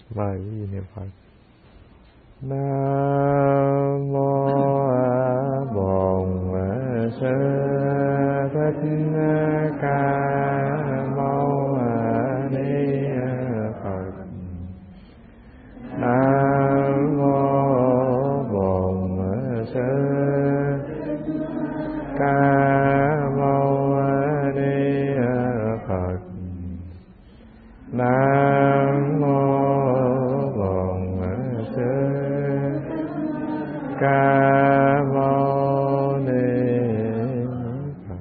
Mời quý vị niệm Phật. Nam mô Bổn Sư Thích Ca Mâu Ni Phật. Nam mô Bổn Sư Ca Mâu Ni Phật. Nam mô Bổn Sư Ca Mâu Ni Phật.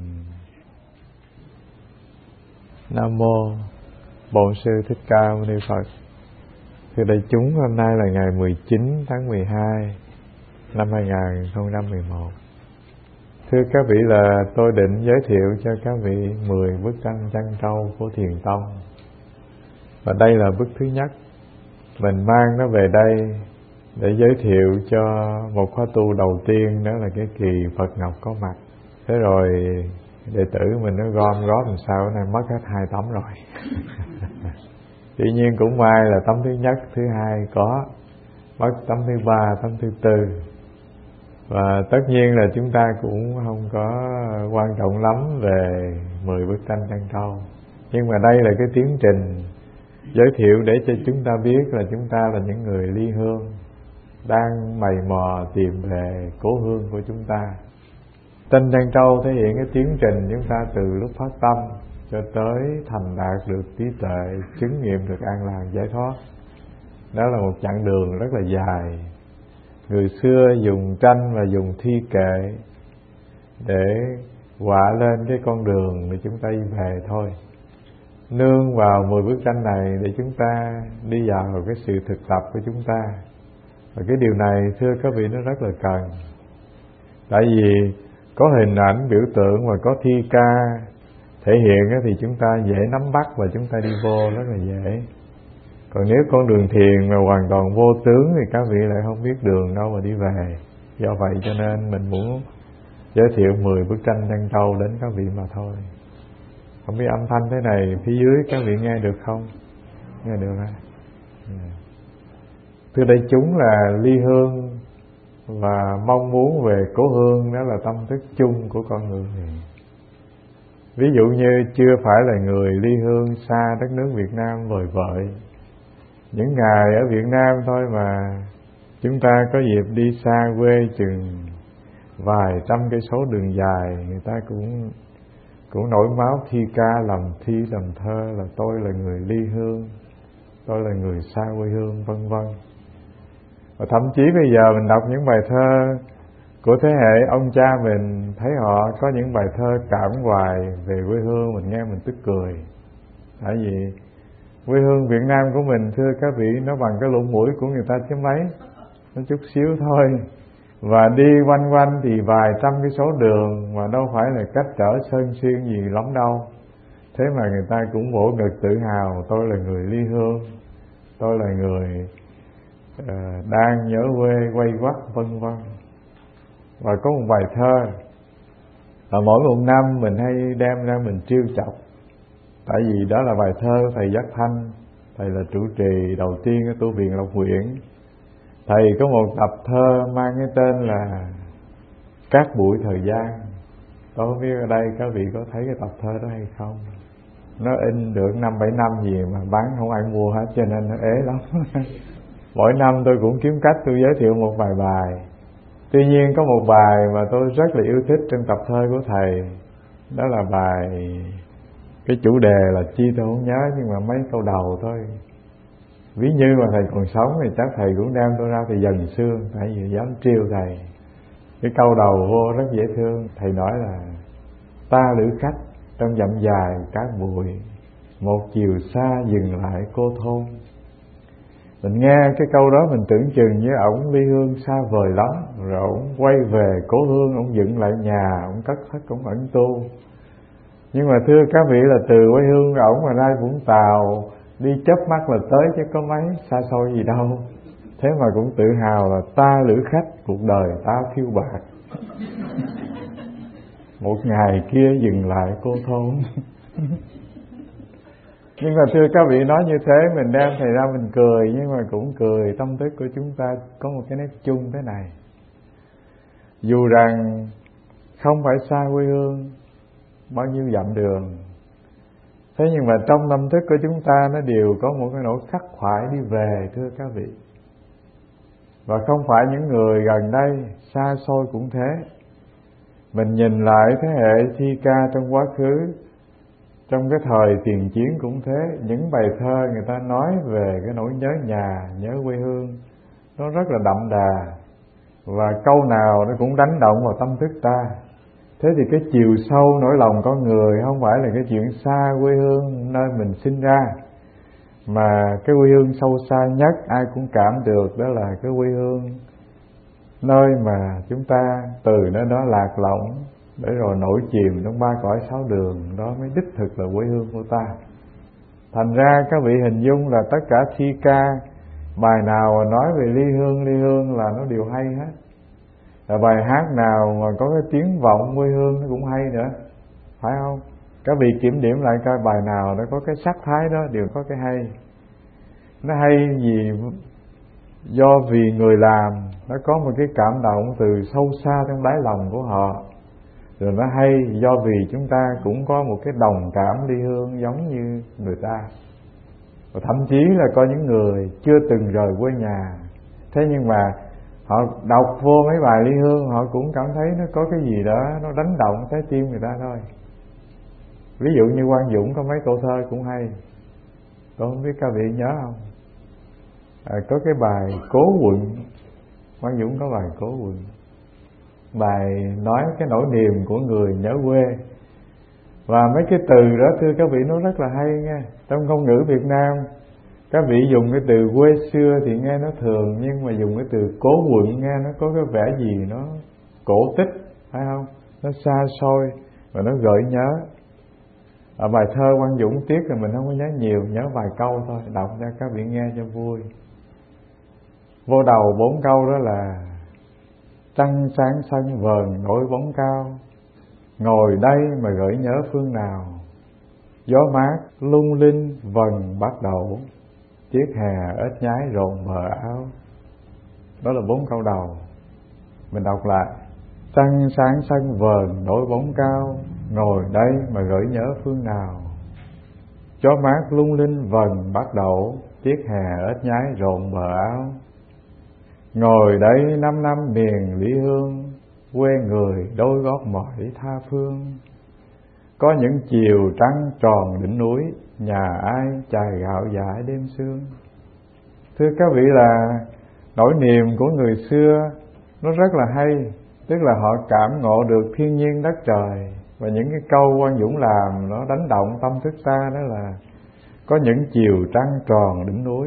Nam mô Bổn Sư Thích Ca Mâu Ni Phật. Thưa đại chúng, hôm nay là ngày 19 tháng 12 năm 2011. Thưa các vị, là tôi định giới thiệu cho các vị 10 bức tranh trăn trâu của Thiền Tông. Và đây là bức thứ nhất. Mình mang nó về đây để giới thiệu cho một khóa tu đầu tiên, đó là cái kỳ Phật Ngọc có mặt. Thế rồi đệ tử mình nó gom góp làm sao nay mất hết 2 tấm rồi. Tuy nhiên cũng may là tấm thứ nhất, thứ hai có, mất tấm thứ ba, tấm thứ tư. Và tất nhiên là chúng ta cũng không có quan trọng lắm về 10 bức tranh trăn trâu. Nhưng mà đây là cái tiến trình giới thiệu để cho chúng ta biết là chúng ta là những người ly hương, đang mày mò tìm về cố hương của chúng ta. Tranh trăn trâu thể hiện cái tiến trình chúng ta từ lúc phát tâm cho tới thành đạt được trí tuệ, chứng nghiệm được an lạc giải thoát. Đó là một chặng đường rất là dài. Người xưa dùng tranh và dùng thi kệ để họa lên cái con đường để chúng ta đi về thôi. Nương vào 10 bức tranh này để chúng ta đi vào cái sự thực tập của chúng ta. Và cái điều này thưa các vị nó rất là cần. Tại vì có hình ảnh biểu tượng và có thi ca thể hiện thì chúng ta dễ nắm bắt và chúng ta đi vô rất là dễ. Còn nếu con đường thiền mà hoàn toàn vô tướng thì các vị lại không biết đường đâu mà đi về. Do vậy cho nên mình muốn giới thiệu 10 bức tranh trăn trâu đến các vị mà thôi. Không biết âm thanh thế này phía dưới các vị nghe được không? Nghe được ha? Thưa đại chúng, là ly hương và mong muốn về cố hương, đó là tâm thức chung của con người. Ví dụ như chưa phải là người ly hương xa đất nước Việt Nam vời vợi, những ngày ở Việt Nam thôi mà chúng ta có dịp đi xa quê chừng vài trăm cây số đường dài, người ta cũng nổi máu thi ca, làm thi làm thơ là tôi là người ly hương, tôi là người xa quê hương, vân vân. Và thậm chí bây giờ mình đọc những bài thơ của thế hệ ông cha mình, thấy họ có những bài thơ cảm hoài về quê hương, mình nghe mình tức cười. Tại vì quê hương Việt Nam của mình, thưa các vị, nó bằng cái lỗ mũi của người ta chứ mấy, nó chút xíu thôi. Và đi quanh quanh thì vài trăm cái số đường, mà đâu phải là cách trở sơn xuyên gì lắm đâu. Thế mà người ta cũng vỗ ngực tự hào, tôi là người ly hương, tôi là người đang nhớ quê quay quắt, vân vân. Và có một bài thơ và mỗi một năm mình hay đem ra mình trêu chọc. Tại vì đó là bài thơ thầy Giác Thanh, thầy là trụ trì đầu tiên ở tu viện Lộc Nguyễn. Thầy có một tập thơ mang cái tên là Cát Bụi Thời Gian. Tôi không biết ở đây các vị có thấy cái tập thơ đó hay không. Nó in được 5-7 năm gì mà bán không ai mua hết, cho nên nó ế lắm. Mỗi năm tôi cũng kiếm cách tôi giới thiệu một vài bài. Tuy nhiên có một bài mà tôi rất là yêu thích trong tập thơ của thầy. Đó là bài, cái chủ đề là chi tôi không nhớ, nhưng mà mấy câu đầu thôi. Ví như mà thầy còn sống thì chắc thầy cũng đem tôi ra thì dần xương, tại vì dám trêu thầy. Cái câu đầu vô rất dễ thương. Thầy nói là: ta lữ khách trong dặm dài cát bụi, một chiều xa dừng lại cô thôn. Mình nghe cái câu đó mình tưởng chừng như ổng ly hương xa vời lắm, rồi ổng quay về cố hương, ổng dựng lại nhà, ổng cất thất, ổng ẩn tu. Nhưng mà thưa các vị, là từ quê hương ổng mà ra Vũng Tàu đi chớp mắt là tới, chứ có mấy xa xôi gì đâu. Thế mà cũng tự hào là ta lữ khách, cuộc đời ta phiêu bạt, một ngày kia dừng lại cô thôn. Nhưng mà thưa các vị, nói như thế mình đem thầy ra mình cười, nhưng mà cũng cười tâm thức của chúng ta có một cái nét chung thế này. Dù rằng không phải xa quê hương bao nhiêu dặm đường, thế nhưng mà trong tâm thức của chúng ta nó đều có một cái nỗi khắc khoải đi về, thưa các vị. Và không phải những người gần đây, xa xôi cũng thế. Mình nhìn lại thế hệ thi ca trong quá khứ, trong cái thời tiền chiến cũng thế, những bài thơ người ta nói về cái nỗi nhớ nhà, nhớ quê hương, nó rất là đậm đà, và câu nào nó cũng đánh động vào tâm thức ta. Thế thì cái chiều sâu nỗi lòng con người không phải là cái chuyện xa quê hương nơi mình sinh ra, mà cái quê hương sâu xa nhất ai cũng cảm được, đó là cái quê hương nơi mà chúng ta từ nơi đó lạc lõng để rồi nổi chìm trong ba cõi sáu đường, đó mới đích thực là quê hương của ta. Thành ra các vị hình dung là tất cả thi ca, bài nào mà nói về ly hương là nó đều hay hết. Là bài hát nào mà có cái tiếng vọng quê hương nó cũng hay nữa, phải không? Các vị kiểm điểm lại coi bài nào nó có cái sắc thái đó đều có cái hay. Nó hay gì do vì người làm nó có một cái cảm động từ sâu xa trong đáy lòng của họ. Rồi nó hay do vì chúng ta cũng có một cái đồng cảm ly hương giống như người ta. Và thậm chí là có những người chưa từng rời quê nhà, thế nhưng mà họ đọc vô mấy bài ly hương, họ cũng cảm thấy nó có cái gì đó nó đánh động trái tim người ta thôi. Ví dụ như Quang Dũng có mấy câu thơ cũng hay, tôi không biết các vị nhớ không? Có cái bài Cố Quận, Quang Dũng có bài Cố Quận, bài nói cái nỗi niềm của người nhớ quê. Và mấy cái từ đó thưa các vị nó rất là hay nha. Trong ngôn ngữ Việt Nam, các vị dùng cái từ quê xưa thì nghe nó thường, nhưng mà dùng cái từ cố quận nghe nó có cái vẻ gì nó cổ tích, phải không? Nó xa xôi và nó gợi nhớ. Ở bài thơ Quang Dũng tiếc là mình không có nhớ nhiều, nhớ vài câu thôi, đọc cho các vị nghe cho vui. Vô đầu 4 câu đó là: trăng sáng sân vờn nổi bóng cao, ngồi đây mà gợi nhớ phương nào, gió mát lung linh vần bắt đầu, chiếc hè ếch nhái rộn bờ áo. Đó là 4 câu đầu. Mình đọc lại: trăng sáng sân vờn nổi bóng cao, ngồi đây mà gợi nhớ phương nào, gió mát lung linh vần bắt đầu, chiếc hè ếch nhái rộn bờ áo. Ngồi đây 5 năm miền lý hương, quê người đôi gót mỏi tha phương. Có những chiều trăng tròn đỉnh núi, nhà ai chài gạo dãi đêm sương. Thưa các vị, là nỗi niềm của người xưa nó rất là hay. Tức là họ cảm ngộ được thiên nhiên đất trời. Và những cái câu Quang Dũng làm nó đánh động tâm thức ta, đó là có những chiều trăng tròn đỉnh núi.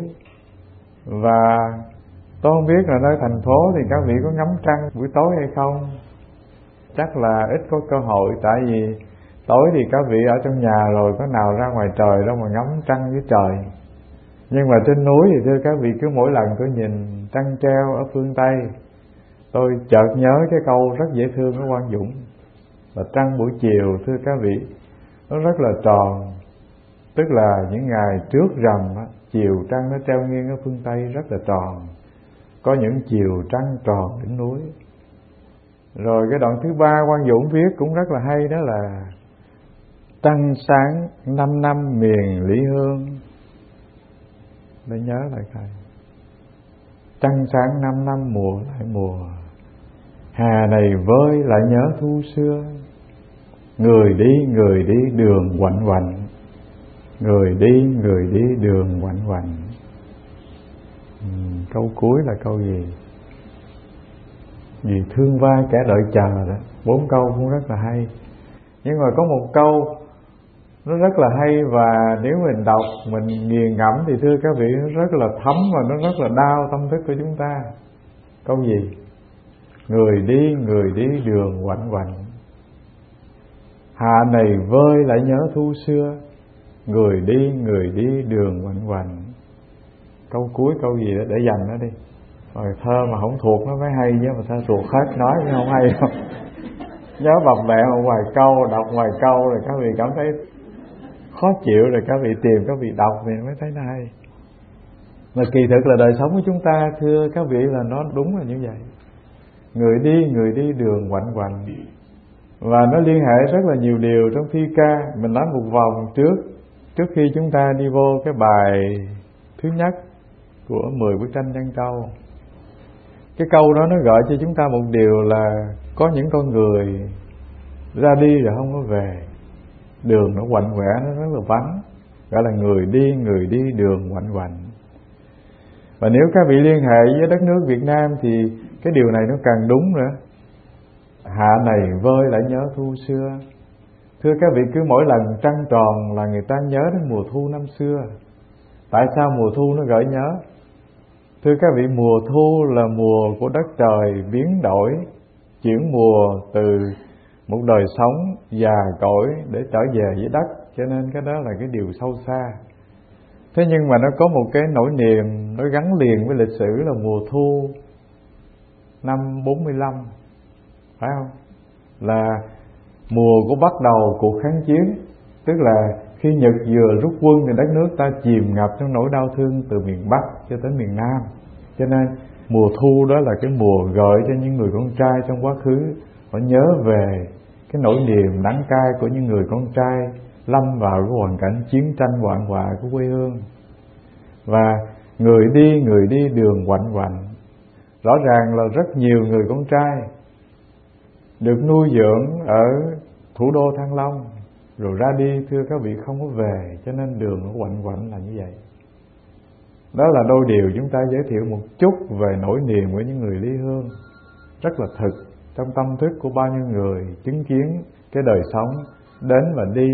Và tôi không biết là nơi thành phố thì các vị có ngắm trăng buổi tối hay không. Chắc là ít có cơ hội, tại vì tối thì các vị ở trong nhà rồi, có nào ra ngoài trời đâu mà ngắm trăng dưới trời. Nhưng mà trên núi thì thưa các vị, cứ mỗi lần tôi nhìn trăng treo ở phương Tây, tôi chợt nhớ cái câu rất dễ thương của Quang Dũng là trăng buổi chiều, thưa các vị, nó rất là tròn. Tức là những ngày trước rằm, chiều trăng nó treo nghiêng ở phương Tây rất là tròn. Có những chiều trăng tròn đỉnh núi. Rồi cái đoạn thứ 3 Quang Dũng viết cũng rất là hay, đó là trăng sáng 5 năm miền lý hương. Để nhớ lại coi. Trăng sáng 5 năm mùa lại mùa, hà này vơi lại nhớ thu xưa. Người đi đường quạnh quạnh, người đi đường quạnh quạnh. Câu cuối là câu gì? Vì thương vai kẻ đợi chờ đó. 4 câu cũng rất là hay. Nhưng mà có một câu nó rất là hay, và nếu mình đọc, mình nghiền ngẫm thì thưa các vị, nó rất là thấm và nó rất là đau tâm thức của chúng ta. Câu gì? Người đi đường quạnh quạnh, hà này vơi lại nhớ thu xưa. Người đi đường quạnh quạnh. Câu cuối câu gì đó để dành nó đi. Rồi thơ mà không thuộc nó mới hay, chứ mà thơ thuộc hết nói chứ không hay đâu. Nhớ bập bẹ một vài câu, đọc vài câu rồi các vị cảm thấy khó chịu rồi các vị tìm các vị đọc thì mới thấy nó hay. Mà kỳ thực là đời sống của chúng ta, thưa các vị, là nó đúng là như vậy. Người đi đường quạnh quạnh. Và nó liên hệ rất là nhiều điều trong thi ca. Mình nói một vòng trước khi chúng ta đi vô cái bài thứ nhất của 10 bức tranh Nhân Câu. Cái câu đó nó gợi cho chúng ta một điều là có những con người ra đi rồi không có về, đường nó quạnh quẻ, nó rất là vắng, gọi là người đi đường quạnh quạnh. Và nếu các vị liên hệ với đất nước Việt Nam thì cái điều này nó càng đúng nữa. Hạ này vơi lại nhớ thu xưa. Thưa các vị, cứ mỗi lần trăng tròn là người ta nhớ đến mùa thu năm xưa. Tại sao mùa thu nó gợi nhớ? Thưa các vị, mùa thu là mùa của đất trời biến đổi, chuyển mùa từ một đời sống già cỗi để trở về với đất, cho nên cái đó là cái điều sâu xa. Thế nhưng mà nó có một cái nỗi niềm nó gắn liền với lịch sử là mùa thu năm 45, phải không? Là mùa của bắt đầu cuộc kháng chiến, tức là khi Nhật vừa rút quân thì đất nước ta chìm ngập trong nỗi đau thương từ miền Bắc cho tới miền Nam. Cho nên mùa thu đó là cái mùa gợi cho những người con trai trong quá khứ họ nhớ về cái nỗi niềm đắng cay của những người con trai lâm vào cái hoàn cảnh chiến tranh hoạn họa của quê hương. Và người đi đường quạnh quạnh. Rõ ràng là rất nhiều người con trai được nuôi dưỡng ở thủ đô Thăng Long rồi ra đi, thưa các vị, không có về, cho nên đường nó quạnh quạnh là như vậy. Đó là đôi điều chúng ta giới thiệu một chút về nỗi niềm của những người ly hương, rất là thực trong tâm thức của bao nhiêu người chứng kiến cái đời sống đến và đi.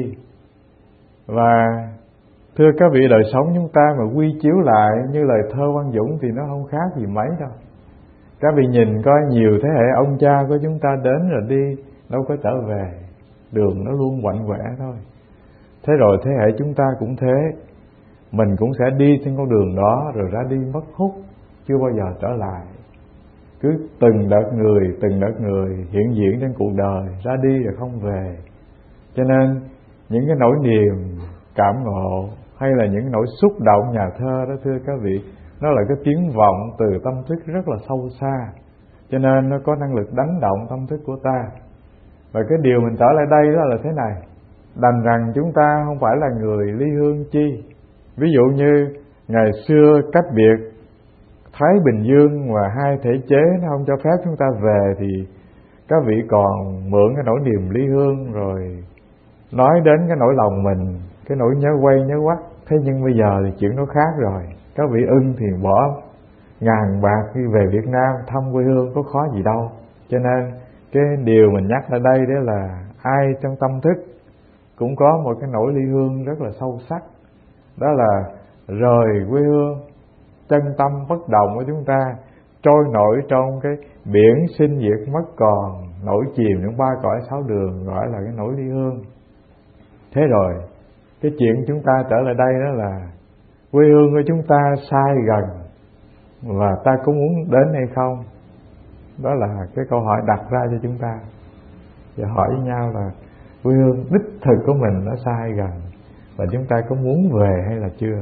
Và thưa các vị, đời sống chúng ta mà quy chiếu lại như lời thơ Văn Dũng thì nó không khác gì mấy đâu. Các vị nhìn coi, nhiều thế hệ ông cha của chúng ta đến rồi đi, đâu có trở về, đường nó luôn quạnh quẻ thôi. Thế rồi thế hệ chúng ta cũng thế, mình cũng sẽ đi trên con đường đó rồi ra đi mất hút, chưa bao giờ trở lại. Cứ từng đợt người hiện diện trên cuộc đời, ra đi rồi không về. Cho nên những cái nỗi niềm cảm ngộ hay là những nỗi xúc động nhà thơ đó, thưa các vị, nó là cái tiếng vọng từ tâm thức rất là sâu xa, cho nên nó có năng lực đánh động tâm thức của ta. Và cái điều mình trở lại đây đó là thế này: đành rằng chúng ta không phải là người ly hương chi. Ví dụ như ngày xưa cách biệt Thái Bình Dương và hai thể chế nó không cho phép chúng ta về, thì các vị còn mượn cái nỗi niềm ly hương rồi nói đến cái nỗi lòng mình, cái nỗi nhớ quay nhớ quắt. Thế nhưng bây giờ thì chuyện nó khác rồi. Các vị ưng thì bỏ ngàn bạc đi về Việt Nam thăm quê hương, có khó gì đâu. Cho nên cái điều mình nhắc ở đây đó là ai trong tâm thức cũng có một cái nỗi ly hương rất là sâu sắc. Đó là rời quê hương, chân tâm bất động của chúng ta trôi nổi trong cái biển sinh diệt mất còn, nổi chìm trong ba cõi sáu đường, gọi là cái nỗi ly hương. Thế rồi cái chuyện chúng ta trở lại đây đó là quê hương của chúng ta sai gần và ta có muốn đến hay không. Đó là cái câu hỏi đặt ra cho chúng ta, và hỏi với nhau là quê hương đích thực của mình nó sai gần và chúng ta có muốn về hay là chưa.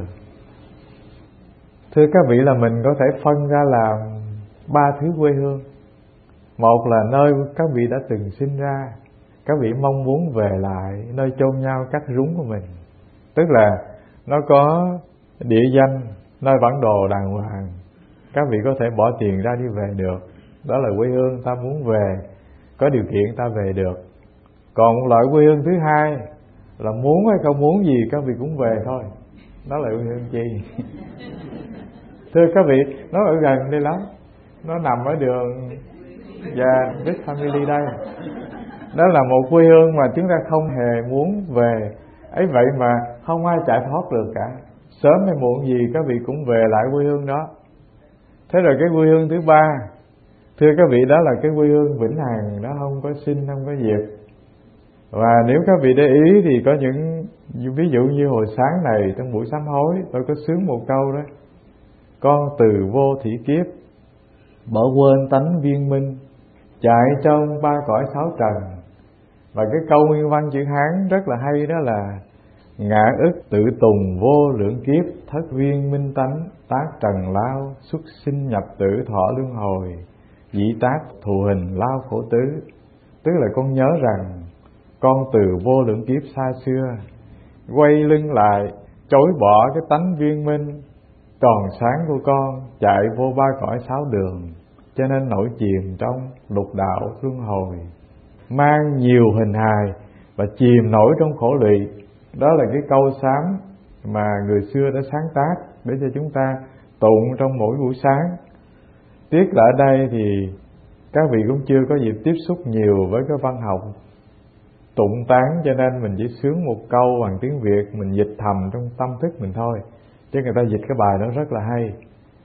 Thưa các vị, là mình có thể phân ra làm ba thứ quê hương. Một là nơi các vị đã từng sinh ra, các vị mong muốn về lại nơi chôn nhau cắt rúng của mình, tức là nó có địa danh, nơi bản đồ đàng hoàng, các vị có thể bỏ tiền ra đi về được. Đó là quê hương ta muốn về, có điều kiện ta về được. Còn một loại quê hương thứ hai là muốn hay không muốn gì các vị cũng về thôi. Đó là quê hương chi? Thưa các vị, nó ở gần đây lắm, nó nằm ở đường và Big Family đây. Đó là một quê hương mà chúng ta không hề muốn về. Ấy vậy mà không ai chạy thoát được cả, sớm hay muộn gì các vị cũng về lại quê hương đó. Thế rồi cái quê hương thứ ba, thưa các vị, đó là cái quê hương vĩnh hằng, nó không có sinh, không có diệt. Và nếu các vị để ý thì có những ví dụ như hồi sáng này trong buổi sám hối, tôi có xướng một câu đó: con từ vô thỉ kiếp, bỏ quên tánh viên minh, chạy trong ba cõi sáu trần. Và cái câu nguyên văn chữ Hán rất là hay, đó là ngã ức tự tùng vô lượng kiếp, thất viên minh tánh tác trần lao, xuất sinh nhập tử thọ luân hồi, dĩ tác thù hình lao khổ tứ. Tức là con nhớ rằng con từ vô lượng kiếp xa xưa quay lưng lại, chối bỏ cái tánh viên minh tròn sáng của con, chạy vô ba cõi sáu đường, cho nên nổi chìm trong lục đạo luân hồi, mang nhiều hình hài và chìm nổi trong khổ lụy. Đó là cái câu sám mà người xưa đã sáng tác để cho chúng ta tụng trong mỗi buổi sáng. Tiếc là ở đây thì các vị cũng chưa có dịp tiếp xúc nhiều với cái văn học tụng tán, cho nên mình chỉ sướng một câu bằng tiếng Việt, mình dịch thầm trong tâm thức mình thôi, chứ người ta dịch cái bài đó rất là hay.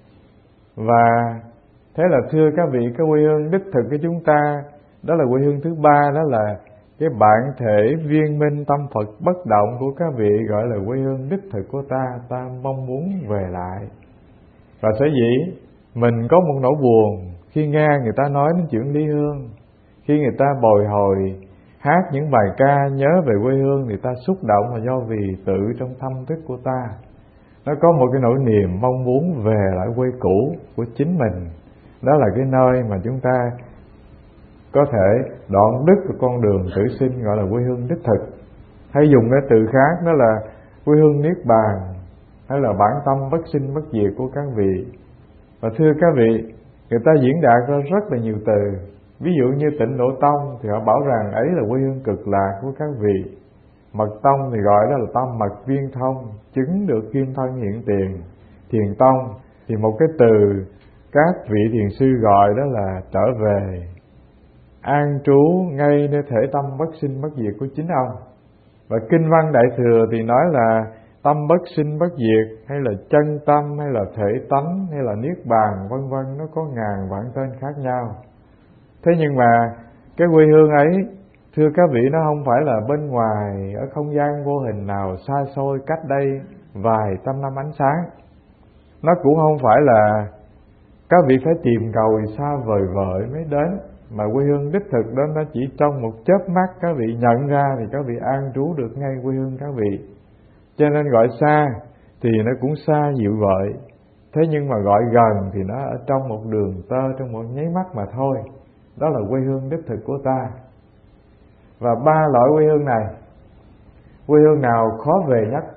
Và thế là thưa các vị, cái quê hương đích thực của chúng ta, đó là quê hương thứ ba, đó là cái bản thể viên minh tâm Phật bất động của các vị, gọi là quê hương đích thực của ta. Ta mong muốn về lại. Và sở dĩ mình có một nỗi buồn khi nghe người ta nói đến chuyện ly hương, khi người ta bồi hồi hát những bài ca nhớ về quê hương, thì ta xúc động là do vì tự trong tâm thức của ta nó có một cái nỗi niềm mong muốn về lại quê cũ của chính mình. Đó là cái nơi mà chúng ta có thể đoạn đứt của con đường tử sinh, gọi là quê hương đích thực. Hay dùng cái từ khác, đó là quê hương niết bàn, hay là bản tâm bất sinh bất diệt của các vị. Và thưa các vị, người ta diễn đạt ra rất là nhiều từ. Ví dụ như Tịnh Độ Tông thì họ bảo rằng ấy là quê hương cực lạc của các vị. Mật Tông thì gọi đó là tâm mật viên thông, chứng được kim thân hiện tiền. Thiền Tông thì một cái từ các vị thiền sư gọi đó là trở về, an trú ngay nơi thể tâm bất sinh bất diệt của chính ông. Và Kinh Văn Đại Thừa thì nói là tâm bất sinh bất diệt, hay là chân tâm, hay là thể tánh, hay là niết bàn, vân vân, nó có ngàn vạn tên khác nhau. Thế nhưng mà cái quê hương ấy, thưa các vị, nó không phải là bên ngoài ở không gian vô hình nào xa xôi cách đây vài trăm năm ánh sáng. Nó cũng không phải là các vị phải tìm cầu xa vời vợi mới đến, mà quê hương đích thực đó nó chỉ trong một chớp mắt các vị nhận ra thì các vị an trú được ngay quê hương các vị. Cho nên gọi xa thì nó cũng xa dịu vợi, thế nhưng mà gọi gần thì nó ở trong một đường tơ, trong một nháy mắt mà thôi. Đó là quê hương đích thực của ta. Và ba loại quê hương này, quê hương nào khó về nhất?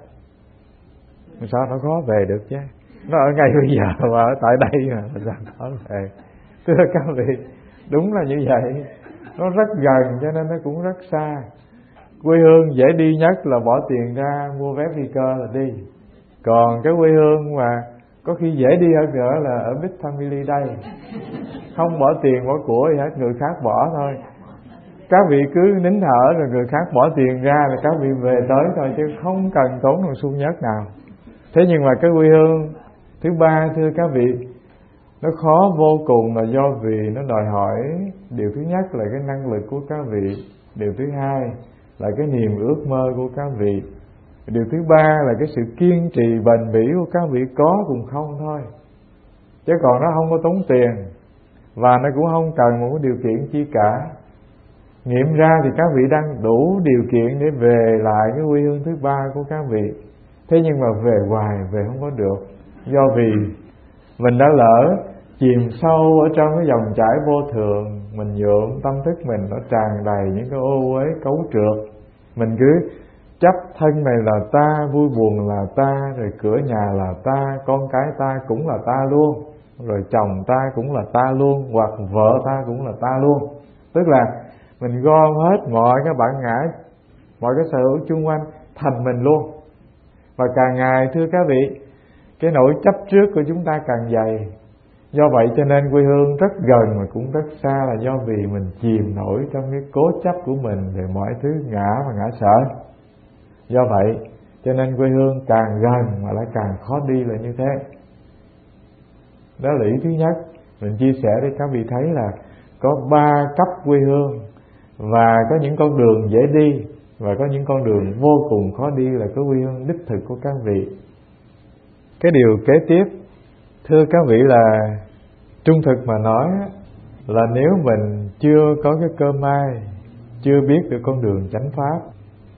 Sao nó khó về được chứ? Nó ở ngay bây giờ và ở tại đây mà sao khó về? Thưa các vị, đúng là như vậy. Nó rất gần cho nên nó cũng rất xa. Quê hương dễ đi nhất là bỏ tiền ra mua vé phi cơ là đi. Còn cái quê hương mà có khi dễ đi hơn nữa là ở Big Family đây. Không bỏ tiền bỏ của gì hết, người khác bỏ thôi. Các vị cứ nín thở rồi người khác bỏ tiền ra là các vị về tới thôi, chứ không cần tốn đồng xu nhất nào. Thế nhưng mà cái quê hương thứ ba, thưa các vị, nó khó vô cùng là do vì nó đòi hỏi điều thứ nhất là cái năng lực của các vị, điều thứ hai là cái niềm ước mơ của các vị, điều thứ ba là cái sự kiên trì bền bỉ của các vị có cùng không thôi. Chứ còn nó không có tốn tiền và nó cũng không cần một cái điều kiện chi cả. Nghiệm ra thì các vị đang đủ điều kiện để về lại cái quê hương thứ ba của các vị. Thế nhưng mà về hoài về không có được, do vì mình đã lỡ chìm sâu ở trong cái dòng chảy vô thường. Mình nhuộm tâm thức mình nó tràn đầy những cái ô uế cấu trượt. Mình cứ chấp thân này là ta, vui buồn là ta, rồi cửa nhà là ta, con cái ta cũng là ta luôn, rồi chồng ta cũng là ta luôn, hoặc vợ ta cũng là ta luôn. Tức là mình gom hết mọi cái bản ngã, mọi cái sở hữu chung quanh thành mình luôn. Và càng ngày, thưa các vị, cái nỗi chấp trước của chúng ta càng dày. Do vậy cho nên quê hương rất gần mà cũng rất xa, là do vì mình chìm nổi trong cái cố chấp của mình về mọi thứ ngã và ngã sợ. Do vậy cho nên quê hương càng gần mà lại càng khó đi là như thế. Đó là ý thứ nhất. Mình chia sẻ để các vị thấy là có 3 cấp quê hương, và có những con đường dễ đi và có những con đường vô cùng khó đi, là cái quê hương đích thực của các vị. Cái điều kế tiếp, thưa các vị, là trung thực mà nói là nếu mình chưa có cái cơ may, chưa biết được con đường chánh pháp,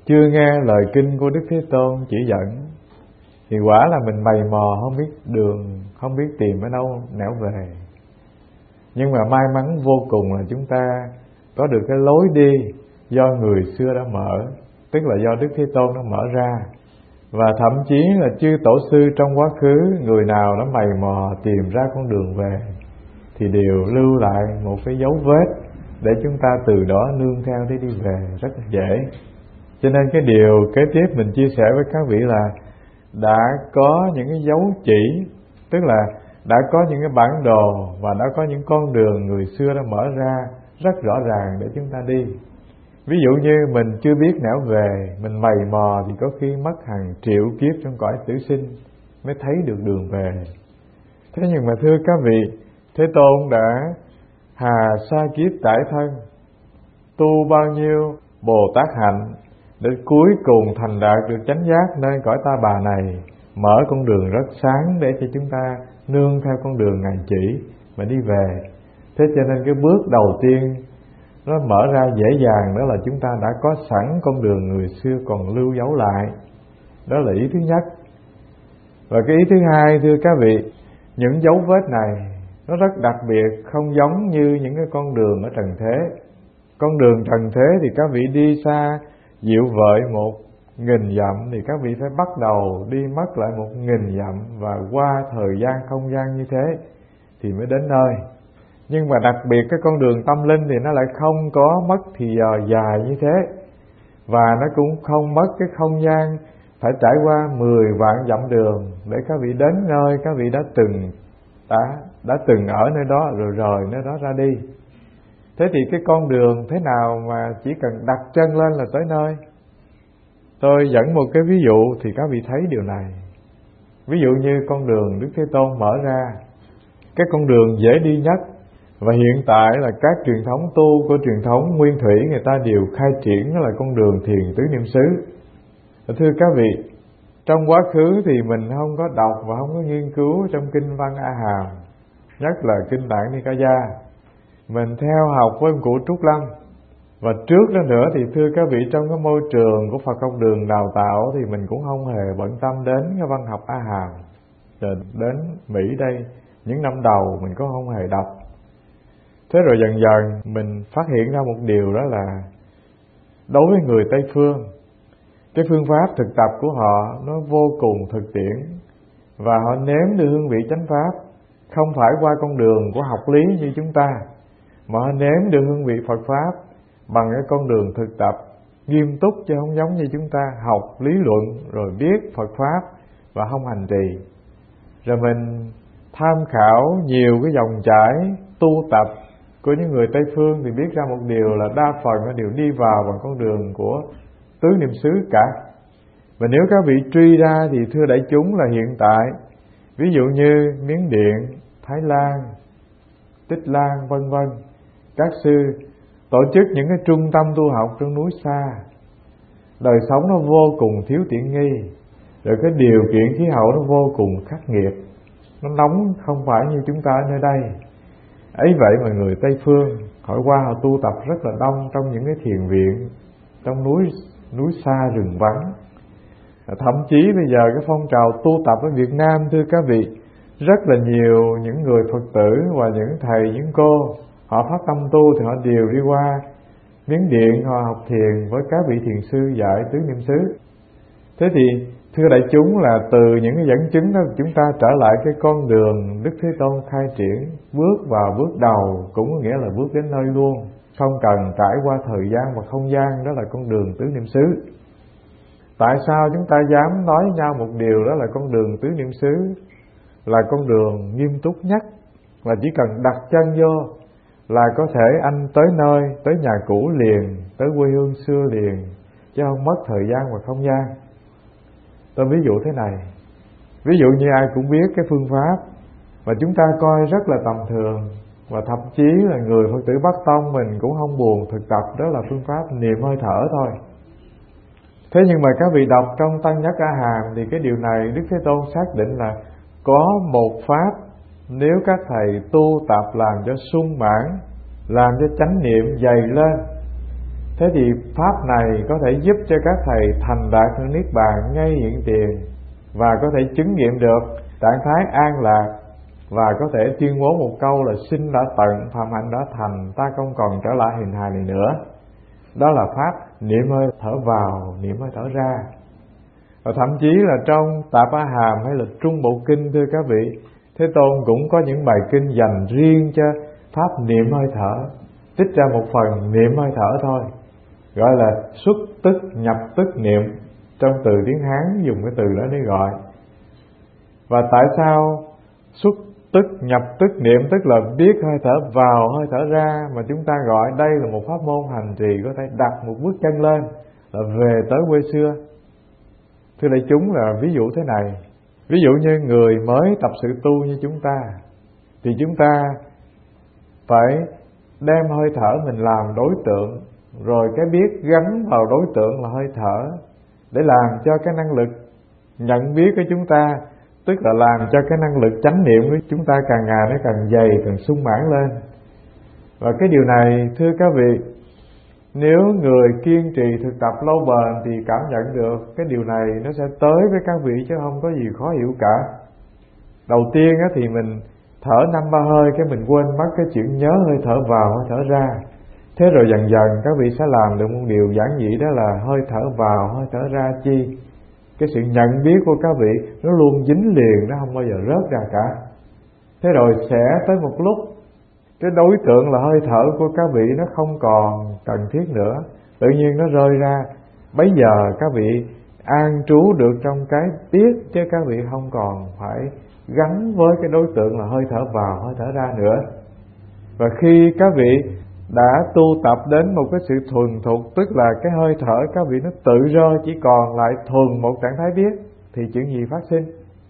chưa nghe lời kinh của Đức Thế Tôn chỉ dẫn, thì quả là mình mày mò không biết đường, không biết tìm ở đâu nẻo về. Nhưng mà may mắn vô cùng là chúng ta có được cái lối đi do người xưa đã mở, tức là do Đức Thế Tôn đã mở ra. Và thậm chí là chư tổ sư trong quá khứ, người nào đã mày mò tìm ra con đường về thì đều lưu lại một cái dấu vết để chúng ta từ đó nương theo để đi về rất là dễ. Cho nên cái điều kế tiếp mình chia sẻ với các vị là đã có những cái dấu chỉ, tức là đã có những cái bản đồ và đã có những con đường người xưa đã mở ra rất rõ ràng để chúng ta đi. Ví dụ như mình chưa biết nẻo về, mình mày mò thì có khi mất hàng triệu kiếp trong cõi tử sinh mới thấy được đường về. Thế nhưng mà thưa các vị, Thế Tôn đã hà sa kiếp tải thân, tu bao nhiêu Bồ Tát hạnh để cuối cùng thành đạt được chánh giác nơi cõi ta bà này, mở con đường rất sáng để cho chúng ta nương theo con đường Ngài chỉ mà đi về. Thế cho nên cái bước đầu tiên nó mở ra dễ dàng, đó là chúng ta đã có sẵn con đường người xưa còn lưu dấu lại. Đó là ý thứ nhất. Và cái ý thứ hai, thưa các vị, những dấu vết này nó rất đặc biệt, không giống như những cái con đường ở trần thế. Con đường trần thế thì các vị đi xa dịu vợi 1.000 dặm thì các vị phải bắt đầu đi mất lại 1.000 dặm và qua thời gian không gian như thế thì mới đến nơi. Nhưng mà đặc biệt cái con đường tâm linh thì nó lại không có mất thì giờ dài như thế, và nó cũng không mất cái không gian phải trải qua 10 vạn dặm đường để các vị đến nơi các vị đã từng ở nơi đó rồi rời nơi đó ra đi. Thế thì cái con đường thế nào mà chỉ cần đặt chân lên là tới nơi? Tôi dẫn một cái ví dụ thì các vị thấy điều này. Ví dụ như con đường Đức Thế Tôn mở ra, cái con đường dễ đi nhất, và hiện tại là các truyền thống tu của truyền thống Nguyên Thủy người ta đều khai triển, đó là con đường thiền tứ niệm xứ. Thưa các vị, trong quá khứ thì mình không có đọc và không có nghiên cứu trong kinh văn A Hàm, nhất là kinh Tạng Nikaya. Mình theo học với ông cụ Trúc Lâm. Và trước đó nữa thì thưa các vị, trong cái môi trường của Phật Học Đường đào tạo thì mình cũng không hề bận tâm đến cái văn học A Hàm. Rồi đến Mỹ đây, những năm đầu mình cũng không hề đọc. Thế rồi dần dần mình phát hiện ra một điều, đó là đối với người Tây Phương, cái phương pháp thực tập của họ nó vô cùng thực tiễn, và họ nếm được hương vị chánh pháp không phải qua con đường của học lý như chúng ta, mà họ nếm được hương vị Phật pháp bằng cái con đường thực tập nghiêm túc, chứ không giống như chúng ta học lý luận rồi biết Phật pháp và không hành trì. Rồi mình tham khảo nhiều cái dòng chảy tu tập của những người Tây Phương thì biết ra một điều là đa phần nó đều đi vào bằng con đường của tứ niệm xứ cả. Và nếu các vị truy ra thì thưa đại chúng là hiện tại, ví dụ như Miến Điện, Thái Lan, Tích Lan vân vân, các sư tổ chức những cái trung tâm tu học trong núi xa, đời sống nó vô cùng thiếu tiện nghi, rồi cái điều kiện khí hậu nó vô cùng khắc nghiệt, nó nóng không phải như chúng ta ở nơi đây. Ấy vậy mà người Tây Phương họ qua họ tu tập rất là đông trong những cái thiền viện trong núi xa rừng vắng. Thậm chí bây giờ cái phong trào tu tập ở Việt Nam, thưa các vị, rất là nhiều những người Phật tử và những thầy những cô họ phát tâm tu thì họ đều đi qua Miến Điện, họ học thiền với các vị thiền sư dạy tứ niệm xứ. Thế thì thưa đại chúng là từ những cái dẫn chứng đó chúng ta trở lại cái con đường Đức Thế Tôn khai triển, bước vào bước đầu cũng có nghĩa là bước đến nơi luôn, không cần trải qua thời gian và không gian, đó là con đường tứ niệm xứ. Tại sao chúng ta dám nói với nhau một điều, đó là con đường tứ niệm xứ là con đường nghiêm túc nhất, và chỉ cần đặt chân vô là có thể anh tới nơi, tới nhà cũ liền, tới quê hương xưa liền, chứ không mất thời gian và không gian. Tôi ví dụ thế này, ví dụ như ai cũng biết cái phương pháp mà chúng ta coi rất là tầm thường, và thậm chí là người Phật tử Bắc Tông mình cũng không buồn thực tập, đó là phương pháp niệm hơi thở thôi. Thế nhưng mà các vị đọc trong Tăng Nhất A Hàm thì cái điều này Đức Thế Tôn xác định là có một pháp nếu các thầy tu tập làm cho sung mãn, làm cho chánh niệm dày lên. Thế Thế thì pháp này có thể giúp cho các thầy thành đạt được niết bàn ngay hiện tiền, và có thể chứng nghiệm được trạng thái an lạc, và có thể tuyên bố một câu là sinh đã tận, phạm hạnh đã thành, ta không còn trở lại hình hài này nữa. Đó là pháp niệm hơi thở vào, niệm hơi thở ra. Và thậm chí là trong Tạp A Hàm hay là Trung Bộ Kinh, thưa các vị, Thế Tôn cũng có những bài kinh dành riêng cho pháp niệm hơi thở, trích ra một phần niệm hơi thở thôi, gọi là xuất tức nhập tức niệm. Trong từ tiếng Hán dùng cái từ đó để gọi. Và tại sao xuất tức nhập tức niệm, tức là biết hơi thở vào hơi thở ra, mà chúng ta gọi đây là một pháp môn hành trì có thể đặt một bước chân lên, là về tới quê xưa. Thưa đại chúng, là ví dụ thế này. Ví dụ như người mới tập sự tu như chúng ta, thì chúng ta phải đem hơi thở mình làm đối tượng, rồi cái biết gắn vào đối tượng là hơi thở, để làm cho cái năng lực nhận biết của chúng ta, tức là làm cho cái năng lực chánh niệm của chúng ta càng ngày nó càng dày, càng sung mãn lên. Và cái điều này, thưa các vị, nếu người kiên trì thực tập lâu bền thì cảm nhận được cái điều này nó sẽ tới với các vị, chứ không có gì khó hiểu cả. Đầu tiên thì mình thở 5-3 hơi, cái mình quên mất cái chuyện nhớ hơi thở vào, hơi thở ra. Thế rồi dần dần các vị sẽ làm được một điều giản dị, đó là hơi thở vào, hơi thở ra chi. Cái sự nhận biết của các vị nó luôn dính liền, nó không bao giờ rớt ra cả. Thế rồi sẽ tới một lúc cái đối tượng là hơi thở của các vị nó không còn cần thiết nữa, tự nhiên nó rơi ra. Bấy giờ các vị an trú được trong cái biết, chứ các vị không còn phải gắn với cái đối tượng là hơi thở vào, hơi thở ra nữa. Và khi các vị đã tu tập đến một cái sự thuần thục, tức là cái hơi thở các vị nó tự rơi, chỉ còn lại thuần một trạng thái biết, thì chuyện gì phát sinh?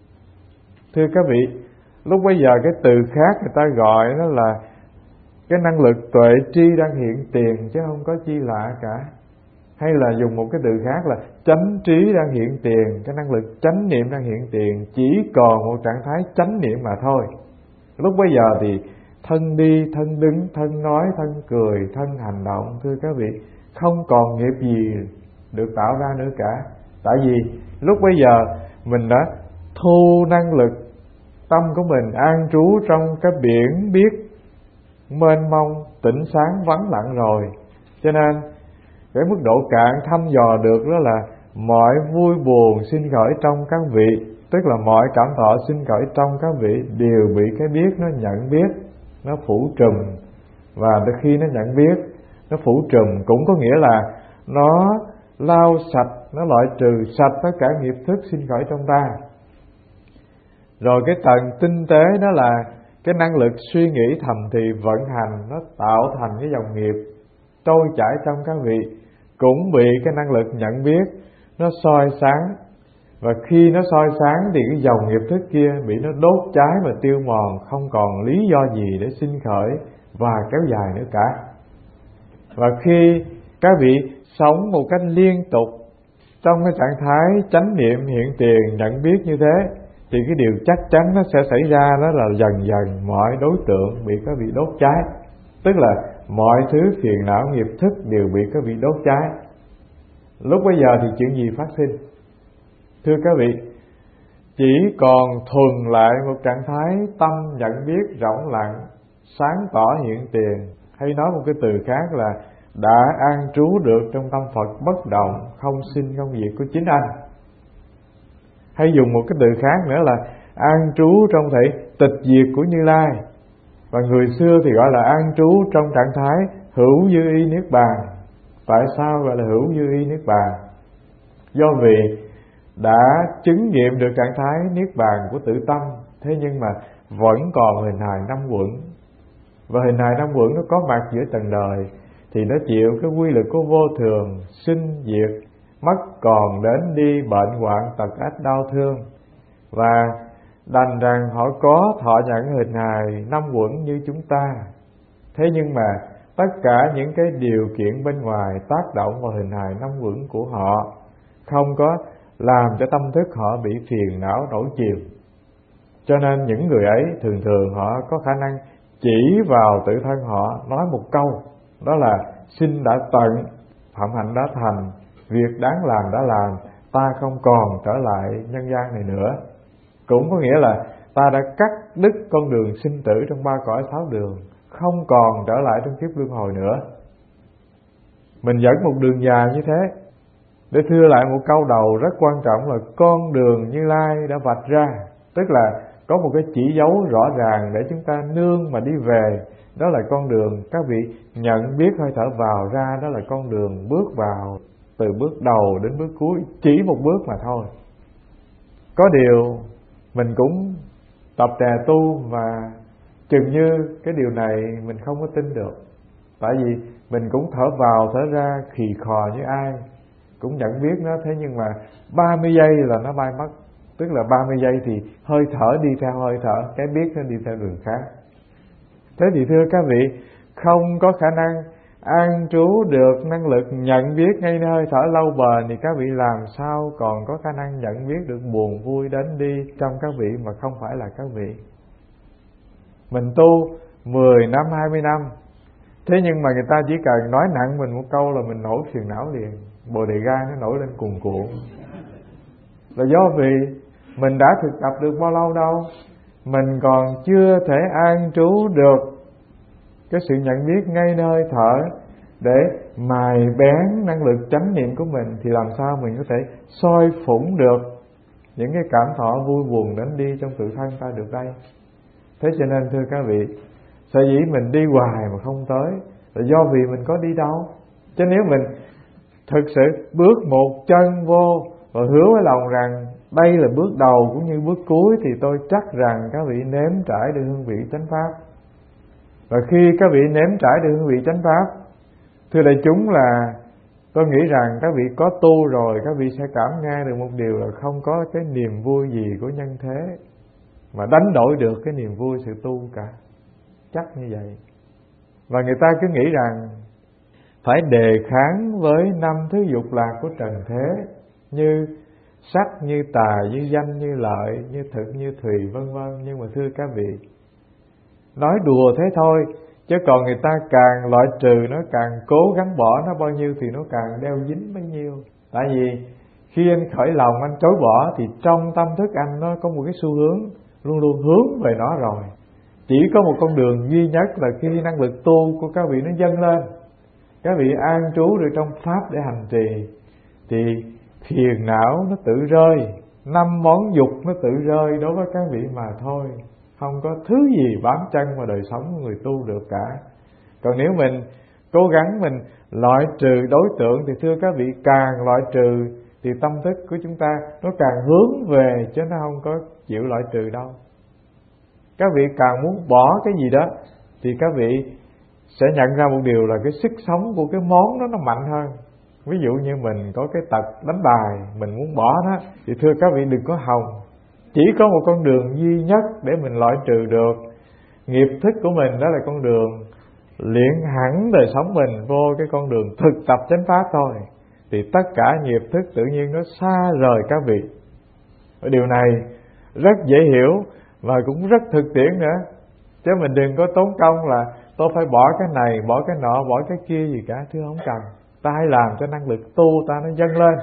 Thưa các vị, lúc bây giờ cái từ khác người ta gọi nó là cái năng lực tuệ tri đang hiện tiền, chứ không có chi lạ cả. Hay là dùng một cái từ khác là chánh trí đang hiện tiền, cái năng lực chánh niệm đang hiện tiền, chỉ còn một trạng thái chánh niệm mà thôi. Lúc bây giờ thì thân đi, thân đứng, thân nói, thân cười, thân hành động, thưa các vị, không còn nghiệp gì được tạo ra nữa cả. Tại vì lúc bây giờ mình đã thu năng lực tâm của mình an trú trong cái biển biết mênh mông, tĩnh sáng, vắng lặng rồi. Cho nên cái mức độ cạn thăm dò được đó là mọi vui buồn sinh khởi trong các vị, tức là mọi cảm thọ sinh khởi trong các vị đều bị cái biết nó nhận biết, nó phủ trùm. Và khi nó nhận biết, nó phủ trùm cũng có nghĩa là nó lau sạch, nó loại trừ sạch tất cả nghiệp thức sinh khởi trong ta. Rồi cái tầng tinh tế đó là cái năng lực suy nghĩ thầm thì vận hành, nó tạo thành cái dòng nghiệp trôi chảy trong các vị, cũng bị cái năng lực nhận biết nó soi sáng. Và khi nó soi sáng thì cái dòng nghiệp thức kia bị nó đốt cháy và tiêu mòn, không còn lý do gì để sinh khởi và kéo dài nữa cả. Và khi các vị sống một cách liên tục trong cái trạng thái chánh niệm hiện tiền nhận biết như thế, thì cái điều chắc chắn nó sẽ xảy ra, đó là dần dần mọi đối tượng bị các vị đốt cháy, tức là mọi thứ phiền não nghiệp thức đều bị các vị đốt cháy. Lúc bây giờ thì chuyện gì phát sinh? Thưa các vị, chỉ còn thuần lại một trạng thái tâm nhận biết rộng lặng, sáng tỏ hiện tiền, hay nói một cái từ khác là đã an trú được trong tâm Phật bất động, không sinh không diệt của chính anh. Hay dùng một cái từ khác nữa là an trú trong thể tịch diệt của Như Lai. Và người xưa thì gọi là an trú trong trạng thái hữu dư y niết bàn. Tại sao gọi là hữu dư y niết bàn? Do vì đã chứng nghiệm được trạng thái niết bàn của tự tâm, thế nhưng mà vẫn còn hình hài năm uẩn. Và hình hài năm uẩn nó có mặt giữa trần đời, thì nó chịu cái quy lực của vô thường, sinh diệt, mất còn đến đi, bệnh hoạn tật ách đau thương. Và đành rằng họ có thọ nhận hình hài năm uẩn như chúng ta. Thế nhưng mà tất cả những cái điều kiện bên ngoài tác động vào hình hài năm uẩn của họ không có làm cho tâm thức họ bị phiền não nổi chiều. Cho nên những người ấy thường thường họ có khả năng chỉ vào tự thân họ nói một câu, đó là sinh đã tận, phạm hạnh đã thành, việc đáng làm đã làm, ta không còn trở lại nhân gian này nữa. Cũng có nghĩa là ta đã cắt đứt con đường sinh tử trong 3 cõi 6 đường, không còn trở lại trong kiếp luân hồi nữa. Mình dẫn một đường dài như thế. Để thưa lại một câu đầu rất quan trọng là con đường Như Lai đã vạch ra, tức là có một cái chỉ dấu rõ ràng để chúng ta nương mà đi về. Đó là con đường các vị nhận biết hơi thở vào ra, đó là con đường bước vào từ bước đầu đến bước cuối, chỉ một bước mà thôi. Có điều mình cũng tập tè tu mà chừng như cái điều này mình không có tin được. Tại vì mình cũng thở vào thở ra khì khò như ai, cũng nhận biết nó, thế nhưng mà 30 giây là nó bay mất. Tức là 30 giây thì hơi thở đi theo hơi thở, cái biết nó đi theo đường khác. Thế thì thưa các vị, không có khả năng an trú được năng lực nhận biết ngay nơi hơi thở lâu bền thì các vị làm sao còn có khả năng nhận biết được buồn vui đến đi trong các vị mà không phải là các vị. Mình tu 10 năm 20 năm, thế nhưng mà người ta chỉ cần nói nặng mình một câu là mình nổi phiền não liền, bồ đề gan nó nổi lên cuồn cuộn. Là do vì mình đã thực tập được bao lâu đâu, mình còn chưa thể an trú được cái sự nhận biết ngay nơi hơi thở để mài bén năng lực chánh niệm của mình, thì làm sao mình có thể soi phủng được những cái cảm thọ vui buồn đến đi trong tự thân ta được đây. Thế cho nên thưa các vị, sở dĩ mình đi hoài mà không tới là do vì mình có đi đâu. Chứ nếu mình thực sự bước một chân vô và hứa với lòng rằng đây là bước đầu cũng như bước cuối, thì tôi chắc rằng các vị nếm trải được hương vị chánh pháp. Và khi các vị nếm trải được hương vị chánh pháp, thưa đại chúng, là tôi nghĩ rằng các vị có tu rồi, các vị sẽ cảm nghe được một điều là không có cái niềm vui gì của nhân thế mà đánh đổi được cái niềm vui sự tu cả. Chắc như vậy. Và người ta cứ nghĩ rằng phải đề kháng với 5 thứ dục lạc của trần thế, như sắc, như tài, như danh, như lợi, như thực, như thùy, vân vân. Nhưng mà thưa các vị, nói đùa thế thôi, chứ còn người ta càng loại trừ nó, càng cố gắng bỏ nó bao nhiêu thì nó càng đeo dính bấy nhiêu. Tại vì khi anh khởi lòng anh chối bỏ thì trong tâm thức anh nó có một cái xu hướng luôn luôn hướng về nó rồi. Chỉ có một con đường duy nhất là khi năng lực tu của các vị nó dâng lên, các vị an trú được trong pháp để hành trì, thì phiền não nó tự rơi, 5 món dục nó tự rơi đối với các vị mà thôi. Không có thứ gì bám chân vào đời sống của người tu được cả. Còn nếu mình cố gắng mình loại trừ đối tượng thì thưa các vị, càng loại trừ thì tâm thức của chúng ta nó càng hướng về, chứ nó không có chịu loại trừ đâu. Các vị càng muốn bỏ cái gì đó thì các vị sẽ nhận ra một điều là cái sức sống của cái món đó nó mạnh hơn. Ví dụ như mình có cái tật đánh bài, mình muốn bỏ nó thì thưa các vị đừng có hòng. Chỉ có một con đường duy nhất để mình loại trừ được nghiệp thức của mình, đó là con đường luyện hẳn đời sống mình vô cái con đường thực tập chánh pháp thôi. Thì tất cả nghiệp thức tự nhiên nó xa rời các vị. Điều này rất dễ hiểu và cũng rất thực tiễn nữa. Chứ mình đừng có tốn công là tôi phải bỏ cái này, bỏ cái nọ, bỏ cái kia gì cả. Thưa không cần. Ta hãy làm cho năng lực tu ta nó dâng lên.